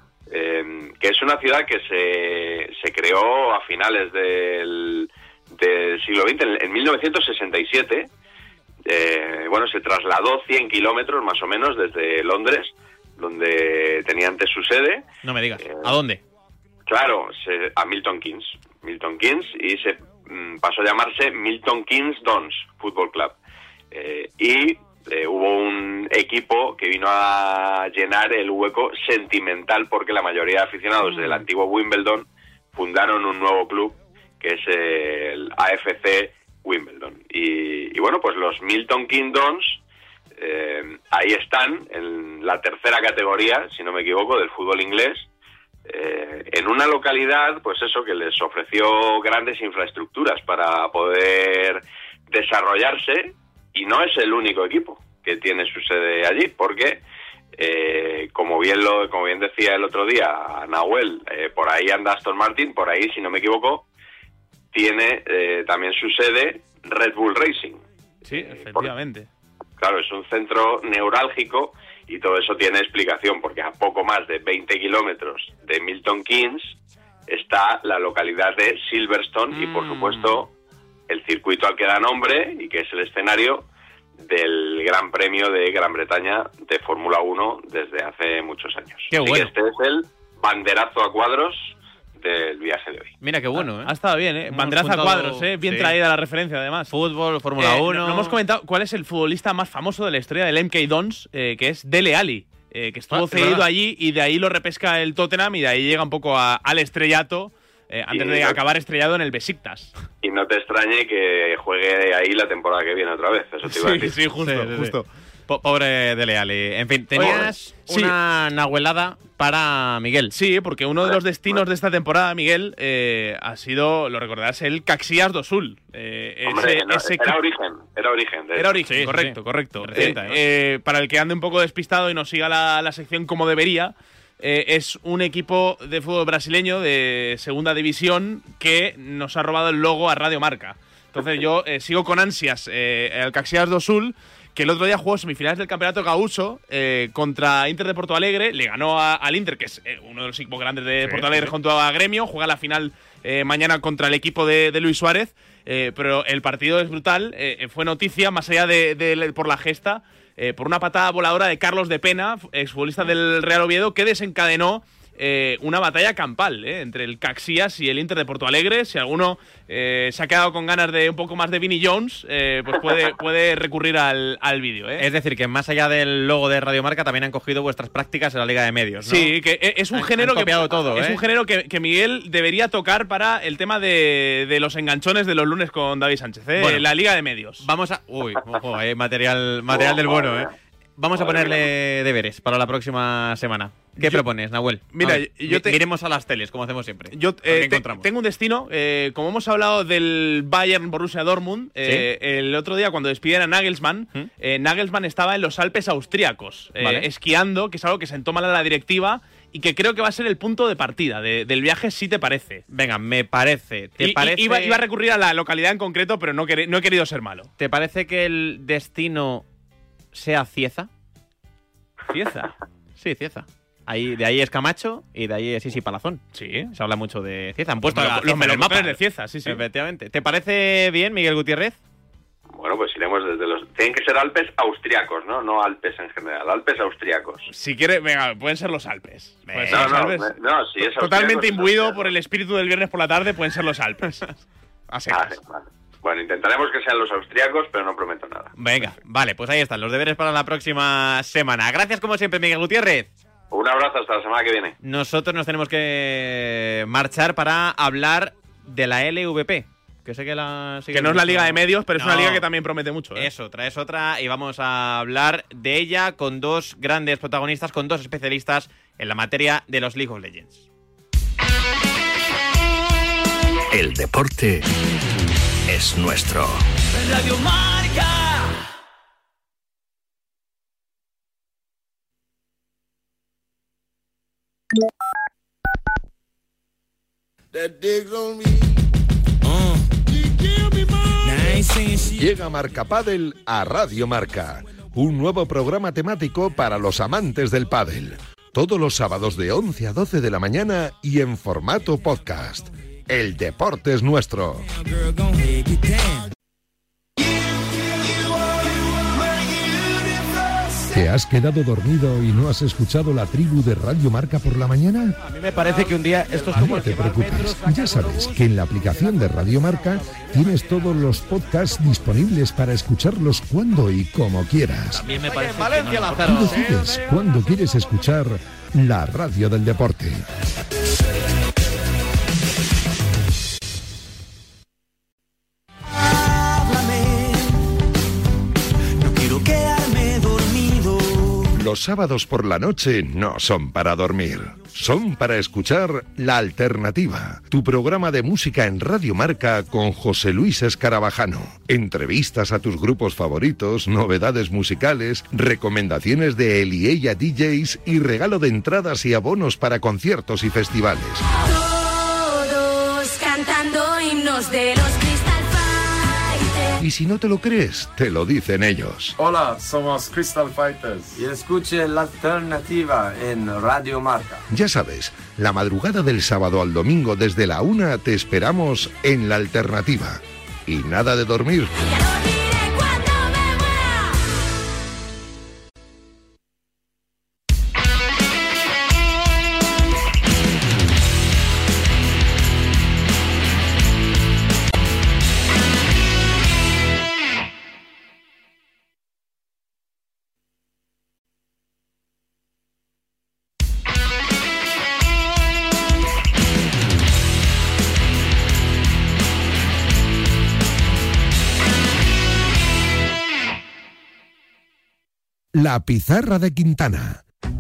eh, que es una ciudad que se, se creó a finales del... del siglo veinte, en mil novecientos sesenta y siete, eh, bueno, se trasladó cien kilómetros más o menos desde Londres, donde tenía antes su sede.
No me digas, eh, ¿a dónde?
Claro, se, a Milton Keynes, Milton Keynes, y se mm, pasó a llamarse Milton Keynes Dons Football Club. Eh, y eh, hubo un equipo que vino a llenar el hueco sentimental, porque la mayoría de aficionados mm. del antiguo Wimbledon fundaron un nuevo club, que es el A F C Wimbledon. Y, y bueno, pues los Milton Keynes Dons eh, ahí están, en la tercera categoría, si no me equivoco, del fútbol inglés, eh, en una localidad, pues eso, que les ofreció grandes infraestructuras para poder desarrollarse, y no es el único equipo que tiene su sede allí, porque eh, como bien lo como bien decía el otro día Nahuel, eh, por ahí anda Aston Martin, por ahí, si no me equivoco, tiene eh, también su sede Red Bull Racing.
Sí, efectivamente.
Eh, por, claro, es un centro neurálgico y todo eso tiene explicación, porque a poco más de veinte kilómetros de Milton Keynes está la localidad de Silverstone mm. y, por supuesto, el circuito al que da nombre y que es el escenario del Gran Premio de Gran Bretaña de Fórmula uno desde hace muchos años.
Qué
Así
bueno.
que este es el banderazo a cuadros del viaje de hoy.
Mira qué bueno, ¿eh?
Ha estado bien, ¿eh?
Hemos
Banderaza a
juntado-
cuadros, ¿eh? Bien
sí.
traída la referencia, además.
Fútbol, Fórmula
Eh,
uno.
No, no hemos comentado cuál es el futbolista más famoso de la historia del M K Dons, eh, que es Dele Alli, eh, que estuvo
Ah, es
cedido
verdad.
allí y de ahí lo repesca el Tottenham y de ahí llega un poco a- al estrellato, eh, antes
Y
de
no-
acabar estrellado en el Besiktas.
Y no te extrañe que juegue ahí la temporada que viene otra vez. Eso te iba a
Sí,
decir.
sí, justo,
Sí, sí, sí.
justo.
Po- Pobre Dele Alli. En fin, tenías
sí.
una nahuelada para Miguel.
Sí, porque uno de los destinos de esta temporada, Miguel, eh, ha sido, lo recordarás, el Caxias do Sul. Eh,
Hombre,
ese-
no,
ese
era
equi-
origen, era origen. de
Era
hecho.
origen,
Sí, sí,
correcto,
sí.
correcto.
Reciente,
Eh,
¿no?
eh, para el que ande un poco despistado y no siga la, la sección como debería, eh, es un equipo de fútbol brasileño de segunda división que nos ha robado el logo a Radio Marca. Entonces yo eh, sigo con ansias eh, al Caxias do Sul, que el otro día jugó semifinales del Campeonato Gaúcho eh, contra Inter de Porto Alegre, le ganó a- al Inter, que es eh, uno de los equipos grandes de
Sí,
Porto Alegre,
sí.
junto a Gremio, juega la final eh, mañana contra el equipo de, de Luis Suárez, eh, pero el partido es brutal, eh, fue noticia, más allá de, de- por la gesta, eh, por una patada voladora de Carlos de Pena, exfutbolista del Real Oviedo, que desencadenó eh, una batalla campal eh, entre el Caxias y el Inter de Porto Alegre. Si alguno eh, se ha quedado con ganas de un poco más de Vinnie Jones, eh, pues puede, puede recurrir al, al vídeo. ¿eh?
Es decir, que más allá del logo de Radio Marca también han cogido vuestras prácticas en la Liga de Medios, ¿no?
Sí, que e- es un
Han-
género
han
que
copiado todo,
es
¿eh?
un género que, que Miguel debería tocar para el tema de, de los enganchones de los lunes con David Sánchez, ¿eh?
Bueno.
La Liga de Medios.
Vamos a. Uy, ojo, hay material, material
Oh,
del bueno,
madre
¿eh?
mía.
Vamos a
Madre
ponerle deberes para la próxima semana. ¿Qué
Yo-
propones, Nahuel?
Mira,
A ver,
yo
mi-
te-
miremos a las teles, como hacemos siempre.
Yo
A ver qué
eh, te-
encontramos.
tengo un destino, eh, como hemos hablado del Bayern Borussia Dortmund, eh, el otro día cuando despidieron a Nagelsmann,
¿Mm?
eh, Nagelsmann estaba en los Alpes austríacos, eh,
Vale.
esquiando, que es algo que sentó mal a la directiva y que creo que va a ser el punto de partida de- del viaje, si te parece.
Venga, me parece. ¿Te
Y- y-
parece,
iba, iba a recurrir a la localidad en concreto, pero no, quer- no he querido ser malo.
¿te parece que el destino sea Cieza?
Cieza.
Sí, Cieza. Ahí, de ahí es Camacho y de ahí es Isi Palazón.
Sí.
Se habla mucho de Cieza. Han puesto
Los-
a
los
Cieza en el
melocotones
mapa.
de Cieza, sí, sí.
Efectivamente. ¿Te parece bien, Miguel Gutiérrez?
Bueno, pues iremos desde los... Tienen que ser Alpes austriacos, ¿no? No Alpes en general, Alpes austriacos.
Si quieres, venga, pueden ser los Alpes. Pueden ser
No,
los
no,
Alpes.
me- no, si es
Totalmente
austriaco, es
imbuido
austriaco.
por el espíritu del viernes por la tarde, pueden ser los Alpes. A secas.
Vale, vale. Bueno, intentaremos que sean los austriacos, pero no prometo nada.
Venga, vale, pues ahí están los deberes para la próxima semana. Gracias como siempre, Miguel Gutiérrez.
Un abrazo hasta la semana que viene.
Nosotros nos tenemos que marchar para hablar de la L V P. Que sé que la
Que no es la Liga de Medios, pero es una
No.
liga que también promete mucho. ¿eh?
Eso, traes otra y vamos a hablar de ella con dos grandes protagonistas, con dos especialistas en la materia de los League of Legends.
El deporte es nuestro.
Radio Marca.
Llega Marca Pádel a Radio Marca, un nuevo programa temático para los amantes del pádel. Todos los sábados de once a doce de la mañana y en formato podcast. El deporte es nuestro. ¿Te has quedado dormido y no has escuchado la tribu de Radio Marca por la mañana?
A mí me parece que un día esto es como
No te preocupes, ya sabes que en la aplicación de Radio Marca tienes todos los podcasts disponibles para escucharlos cuando y como quieras.
También me parece
Valencia,
que no
Lázaro.
Tú decides cuándo quieres escuchar la radio del deporte.
No quiero quedarme dormido.
Los sábados por la noche no son para dormir, son para escuchar La Alternativa, tu programa de música en Radio Marca con José Luis Escarabajano. Entrevistas a tus grupos favoritos, novedades musicales, recomendaciones de él y ella D Js y regalo de entradas y abonos para conciertos y festivales.
Todos cantando himnos de los Crystal Fighters.
Y si no te lo crees, te lo dicen ellos.
Hola, somos Crystal Fighters.
Y escuche La Alternativa en Radio Marca.
Ya sabes, la madrugada del sábado al domingo desde la una te esperamos en La Alternativa. Y nada de dormir.
Ya lo diré cuando me muera.
La Pizarra de Quintana.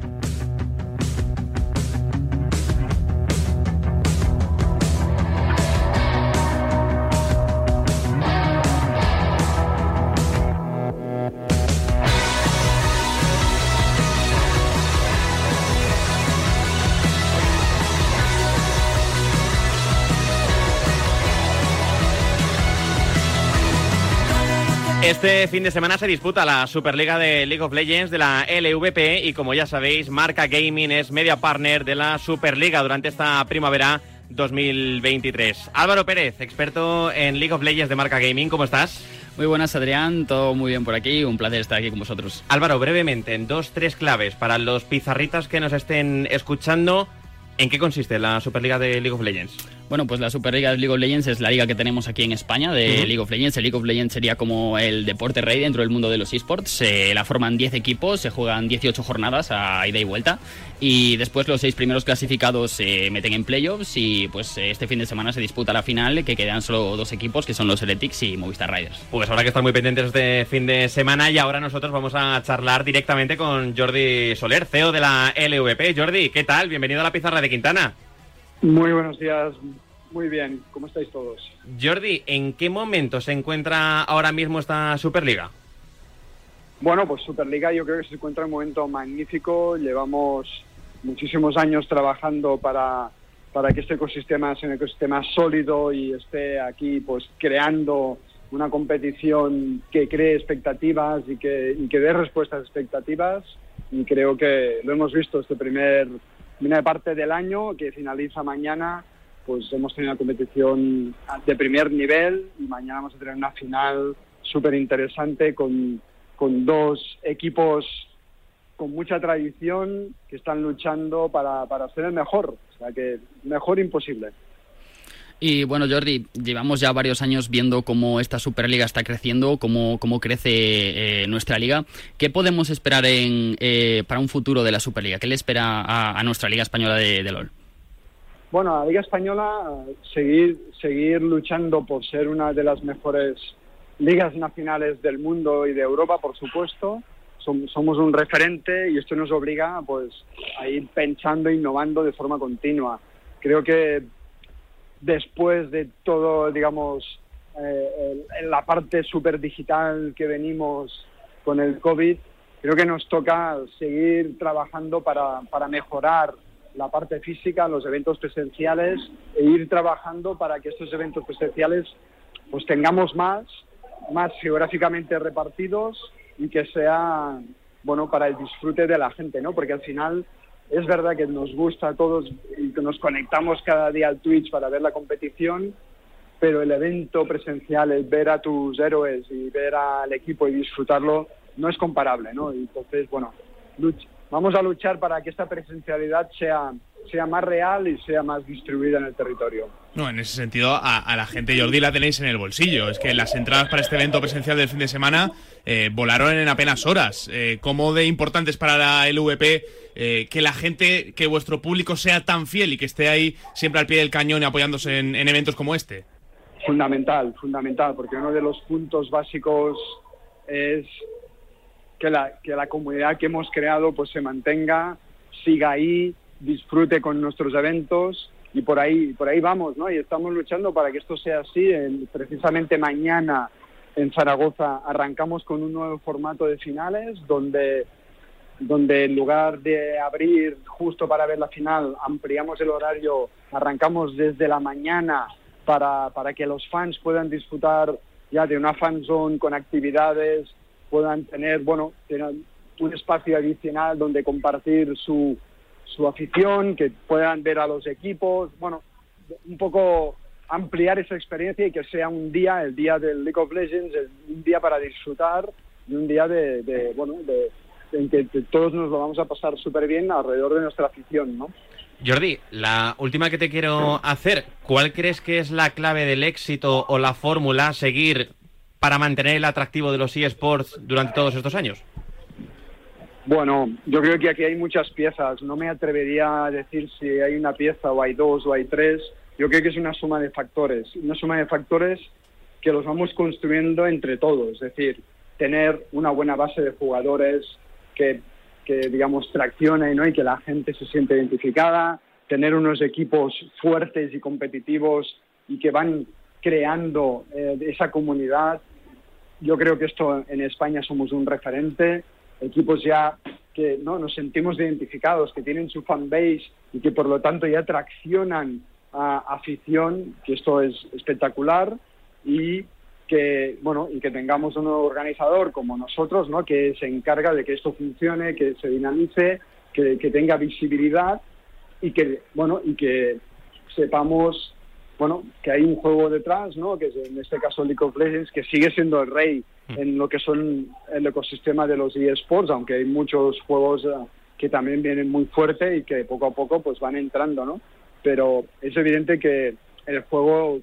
Este fin de semana se disputa la Superliga de League of Legends de la L V P y, como ya sabéis, Marca Gaming es media partner de la Superliga durante esta primavera dos mil veintitrés. Álvaro Pérez, experto en League of Legends de Marca Gaming, ¿cómo estás?
Muy buenas, Adrián, todo muy bien por aquí, un placer estar aquí con vosotros.
Álvaro, brevemente, en dos, tres claves para los pizarritas que nos estén escuchando, ¿en qué consiste la Superliga de League of Legends?
Bueno, pues la Superliga de League of Legends es la liga que tenemos aquí en España de uh-huh. League of Legends. El League of Legends sería como el deporte rey dentro del mundo de los esports. Se la forman diez equipos, se juegan dieciocho jornadas a ida y vuelta. Y después los seis primeros clasificados se meten en playoffs y pues este fin de semana se disputa la final, que quedan solo dos equipos, que son los Heretics y Movistar Riders.
Pues habrá que estar muy pendientes este fin de semana y ahora nosotros vamos a charlar directamente con Jordi Soler, C E O de la L V P. Jordi, ¿qué tal? Bienvenido a la Pizarra de Quintana.
Muy buenos días, muy bien, ¿cómo estáis todos?
Jordi, ¿en qué momento se encuentra ahora mismo esta Superliga?
Bueno, pues Superliga yo creo que se encuentra en un momento magnífico. Llevamos muchísimos años trabajando para, para que este ecosistema sea un ecosistema sólido y esté aquí pues creando una competición que cree expectativas y que, y que dé respuestas a expectativas, y creo que lo hemos visto este primer primera parte del año, que finaliza mañana. Pues hemos tenido una competición de primer nivel y mañana vamos a tener una final súper interesante con, con dos equipos con mucha tradición que están luchando para, para ser el mejor, o sea que mejor imposible.
Y bueno, Jordi, llevamos ya varios años viendo cómo esta Superliga está creciendo, cómo, cómo crece eh, nuestra liga. ¿Qué podemos esperar en, eh, para un futuro de la Superliga? ¿Qué le espera a, a nuestra Liga Española de, de LoL?
Bueno, a la Liga Española seguir, seguir luchando por ser una de las mejores ligas nacionales del mundo y de Europa, por supuesto. Som, somos un referente y esto nos obliga pues, a ir pensando e innovando de forma continua. Creo que después de todo, digamos, eh, el, la parte súper digital que venimos con el COVID, creo que nos toca seguir trabajando para, para mejorar la parte física, los eventos presenciales, e ir trabajando para que estos eventos presenciales pues tengamos más, más geográficamente repartidos y que sea, bueno, para el disfrute de la gente, ¿no? Porque al final es verdad que nos gusta a todos y que nos conectamos cada día al Twitch para ver la competición, pero el evento presencial, el ver a tus héroes y ver al equipo y disfrutarlo, no es comparable, ¿no? Y entonces, bueno, luch- vamos a luchar para que esta presencialidad sea, sea más real y sea más distribuida en el territorio.
No, en ese sentido, a, a la gente, Jordi, la tenéis en el bolsillo. Es que las entradas para este evento presencial del fin de semana eh, volaron en apenas horas. Eh, ¿Cómo de importante es para la L V P eh, que la gente, que vuestro público sea tan fiel y que esté ahí siempre al pie del cañón y apoyándose en, en eventos como este?
Fundamental, fundamental, porque uno de los puntos básicos es que la, que la comunidad que hemos creado pues se mantenga, siga ahí, disfrute con nuestros eventos, y por ahí por ahí vamos, ¿no? Y estamos luchando para que esto sea así. En, precisamente mañana en Zaragoza arrancamos con un nuevo formato de finales, donde, donde en lugar de abrir justo para ver la final, ampliamos el horario, arrancamos desde la mañana para, para que los fans puedan disfrutar ya de una fan zone con actividades, puedan tener, bueno, tener un espacio adicional donde compartir su su afición, que puedan ver a los equipos, bueno, un poco ampliar esa experiencia y que sea un día, el día del League of Legends, un día para disfrutar y un día de, de bueno, de, de, en que todos nos lo vamos a pasar súper bien alrededor de nuestra afición, ¿no?
Jordi, la última que te quiero hacer, ¿cuál crees que es la clave del éxito o la fórmula a seguir para mantener el atractivo de los eSports durante todos estos años?
Bueno, yo creo que aquí hay muchas piezas. No me atrevería a decir si hay una pieza o hay dos o hay tres. Yo creo que es una suma de factores. Una suma de factores que los vamos construyendo entre todos. Es decir, tener una buena base de jugadores, que, que digamos, traccione, ¿no? Y que la gente se siente identificada, tener unos equipos fuertes y competitivos y que van creando eh, esa comunidad. Yo creo que esto en España somos un referente, equipos ya que no nos sentimos identificados, que tienen su fanbase y que por lo tanto ya traccionan a afición, que esto es espectacular, y que bueno y que tengamos un organizador como nosotros, ¿no? Que se encarga de que esto funcione, que se dinamice, que, que tenga visibilidad y que bueno y que sepamos bueno que hay un juego detrás, ¿no? Que es en este caso League of Legends, que sigue siendo el rey en lo que son el ecosistema de los eSports, aunque hay muchos juegos uh, que también vienen muy fuerte y que poco a poco pues van entrando, ¿no? Pero es evidente que el juego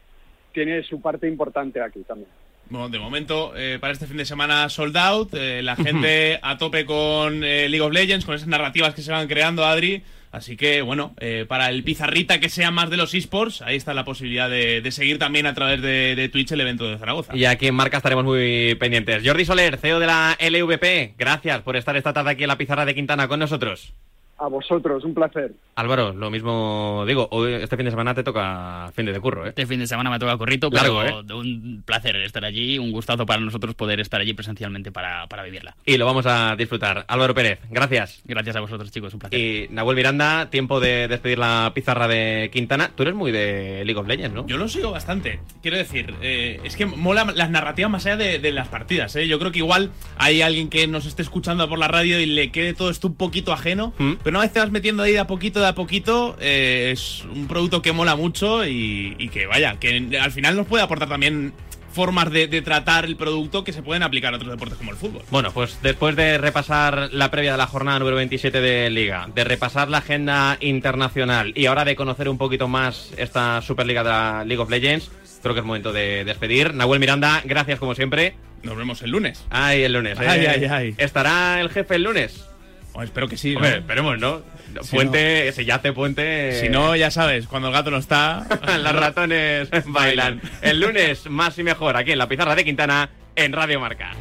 tiene su parte importante aquí también.
Bueno, de momento, eh, para este fin de semana sold out, eh, la gente a tope con eh, League of Legends, con esas narrativas que se van creando, Adri. Así que, bueno, eh, para el pizarrita que sea más de los eSports, ahí está la posibilidad de, de seguir también a través de, de Twitch el evento de Zaragoza.
Y aquí en Marca estaremos muy pendientes. Jordi Soler, C E O de la L V P, gracias por estar esta tarde aquí en la pizarra de Quintana con nosotros.
A vosotros, un placer.
Álvaro, lo mismo digo, hoy este fin de semana te toca fin de curro, ¿eh?
Este fin de semana me toca corrito, pero
largo, ¿eh?
Un placer estar allí, un gustazo para nosotros poder estar allí presencialmente para, para vivirla.
Y lo vamos a disfrutar. Álvaro Pérez, gracias.
Gracias a vosotros, chicos, un placer.
Y Nahuel Miranda, tiempo de despedir la pizarra de Quintana. Tú eres muy de League of Legends, ¿no?
Yo lo sigo bastante. Quiero decir, eh, es que mola las narrativas más allá de, de las partidas, ¿eh? Yo creo que igual hay alguien que nos esté escuchando por la radio y le quede todo esto un poquito ajeno, ¿Mm? Pero una vez te vas metiendo ahí de a poquito, de a poquito, eh, es un producto que mola mucho y, y que vaya, que al final nos puede aportar también formas de, de tratar el producto que se pueden aplicar a otros deportes como el fútbol.
Bueno, pues después de repasar la previa de la jornada número veintisiete de Liga, de repasar la agenda internacional y ahora de conocer un poquito más esta Superliga de la League of Legends, creo que es momento de despedir. Nahuel Miranda, gracias como siempre.
Nos vemos el lunes.
Ay, el lunes. ¿eh?
Ay, ay, ay.
¿Estará el jefe el lunes?
Oh, espero que sí.
Hombre,
¿no?
esperemos, ¿no?
Si
Puente,
no,
se yace Puente.
Si no, ya sabes, cuando el gato no está,
los ratones bailan. El lunes, más y mejor, aquí en la pizarra de Quintana, en Radio Marca.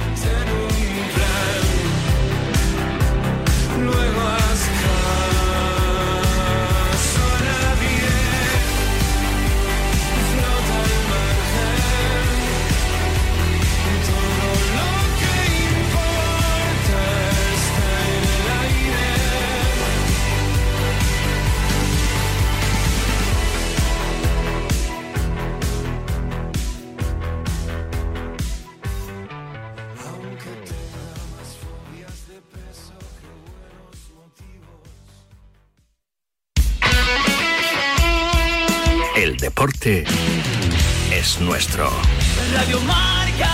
El deporte es nuestro.
Radio Marca.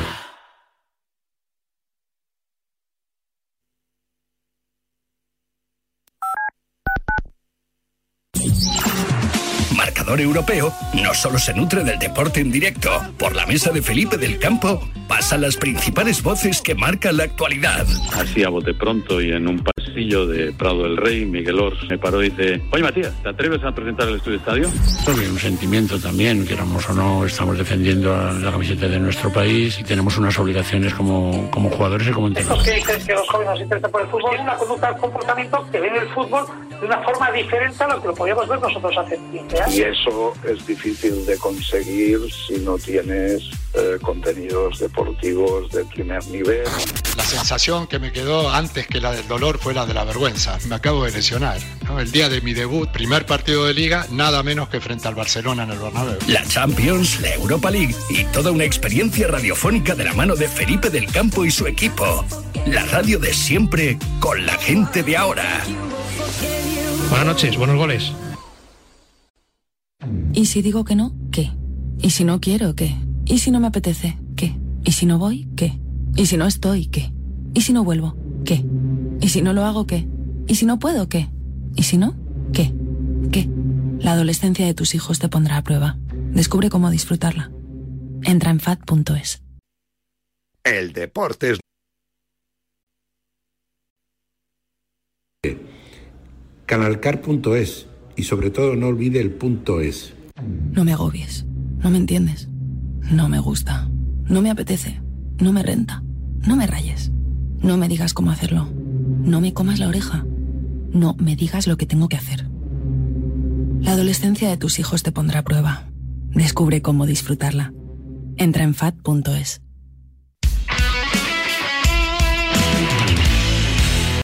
Marcador Europeo no solo se nutre del deporte en directo. Por la mesa de Felipe del Campo pasan las principales voces que marcan la actualidad.
Así a bote pronto y en un pasillo de Prado del Rey, Miguel Ors me paró y dice: oye Matías, ¿te atreves a presentar el Estudio Estadio?
Creo que hay un sentimiento también, queramos o no, estamos defendiendo la camiseta de nuestro país y tenemos unas obligaciones como, como jugadores y como entrenadores.
¿Qué crees que los jóvenes nos interesan por el fútbol? Es una conducta, un comportamiento que ven el fútbol de una forma diferente a lo que lo podíamos ver nosotros hace quince años.
Y eso es difícil de conseguir si no tienes eh, contenidos deportivos de primer nivel.
La sensación que me quedó antes que la del dolor fue la de la vergüenza. Me acabo de lesionar, ¿no? El día de mi debut, primer partido de Liga, nada menos que frente al Barcelona en el Bernabéu.
La Champions, la Europa League y toda una experiencia radiofónica de la mano de Felipe del Campo y su equipo. La radio de siempre con la gente de ahora.
Buenas noches, buenos goles.
¿Y si digo que no? ¿Qué? ¿Y si no quiero? ¿Qué? ¿Y si no me apetece? ¿Qué? ¿Y si no voy? ¿Qué? ¿Y si no estoy? ¿Qué? ¿Y si no vuelvo? ¿Qué? ¿Y si no lo hago? ¿Qué? ¿Y si no puedo? ¿Qué? ¿Y si no? ¿Qué? ¿Qué? La adolescencia de tus hijos te pondrá a prueba. Descubre cómo disfrutarla. Entra en fat punto es.
El deporte es...
Canalcar punto es. Y sobre todo no olvide el punto es.
No me agobies. No me entiendes. No me gusta. No me apetece. No me renta. No me rayes. No me digas cómo hacerlo. No me comas la oreja. No me digas lo que tengo que hacer. La adolescencia de tus hijos te pondrá a prueba. Descubre cómo disfrutarla. Entra en fat punto es.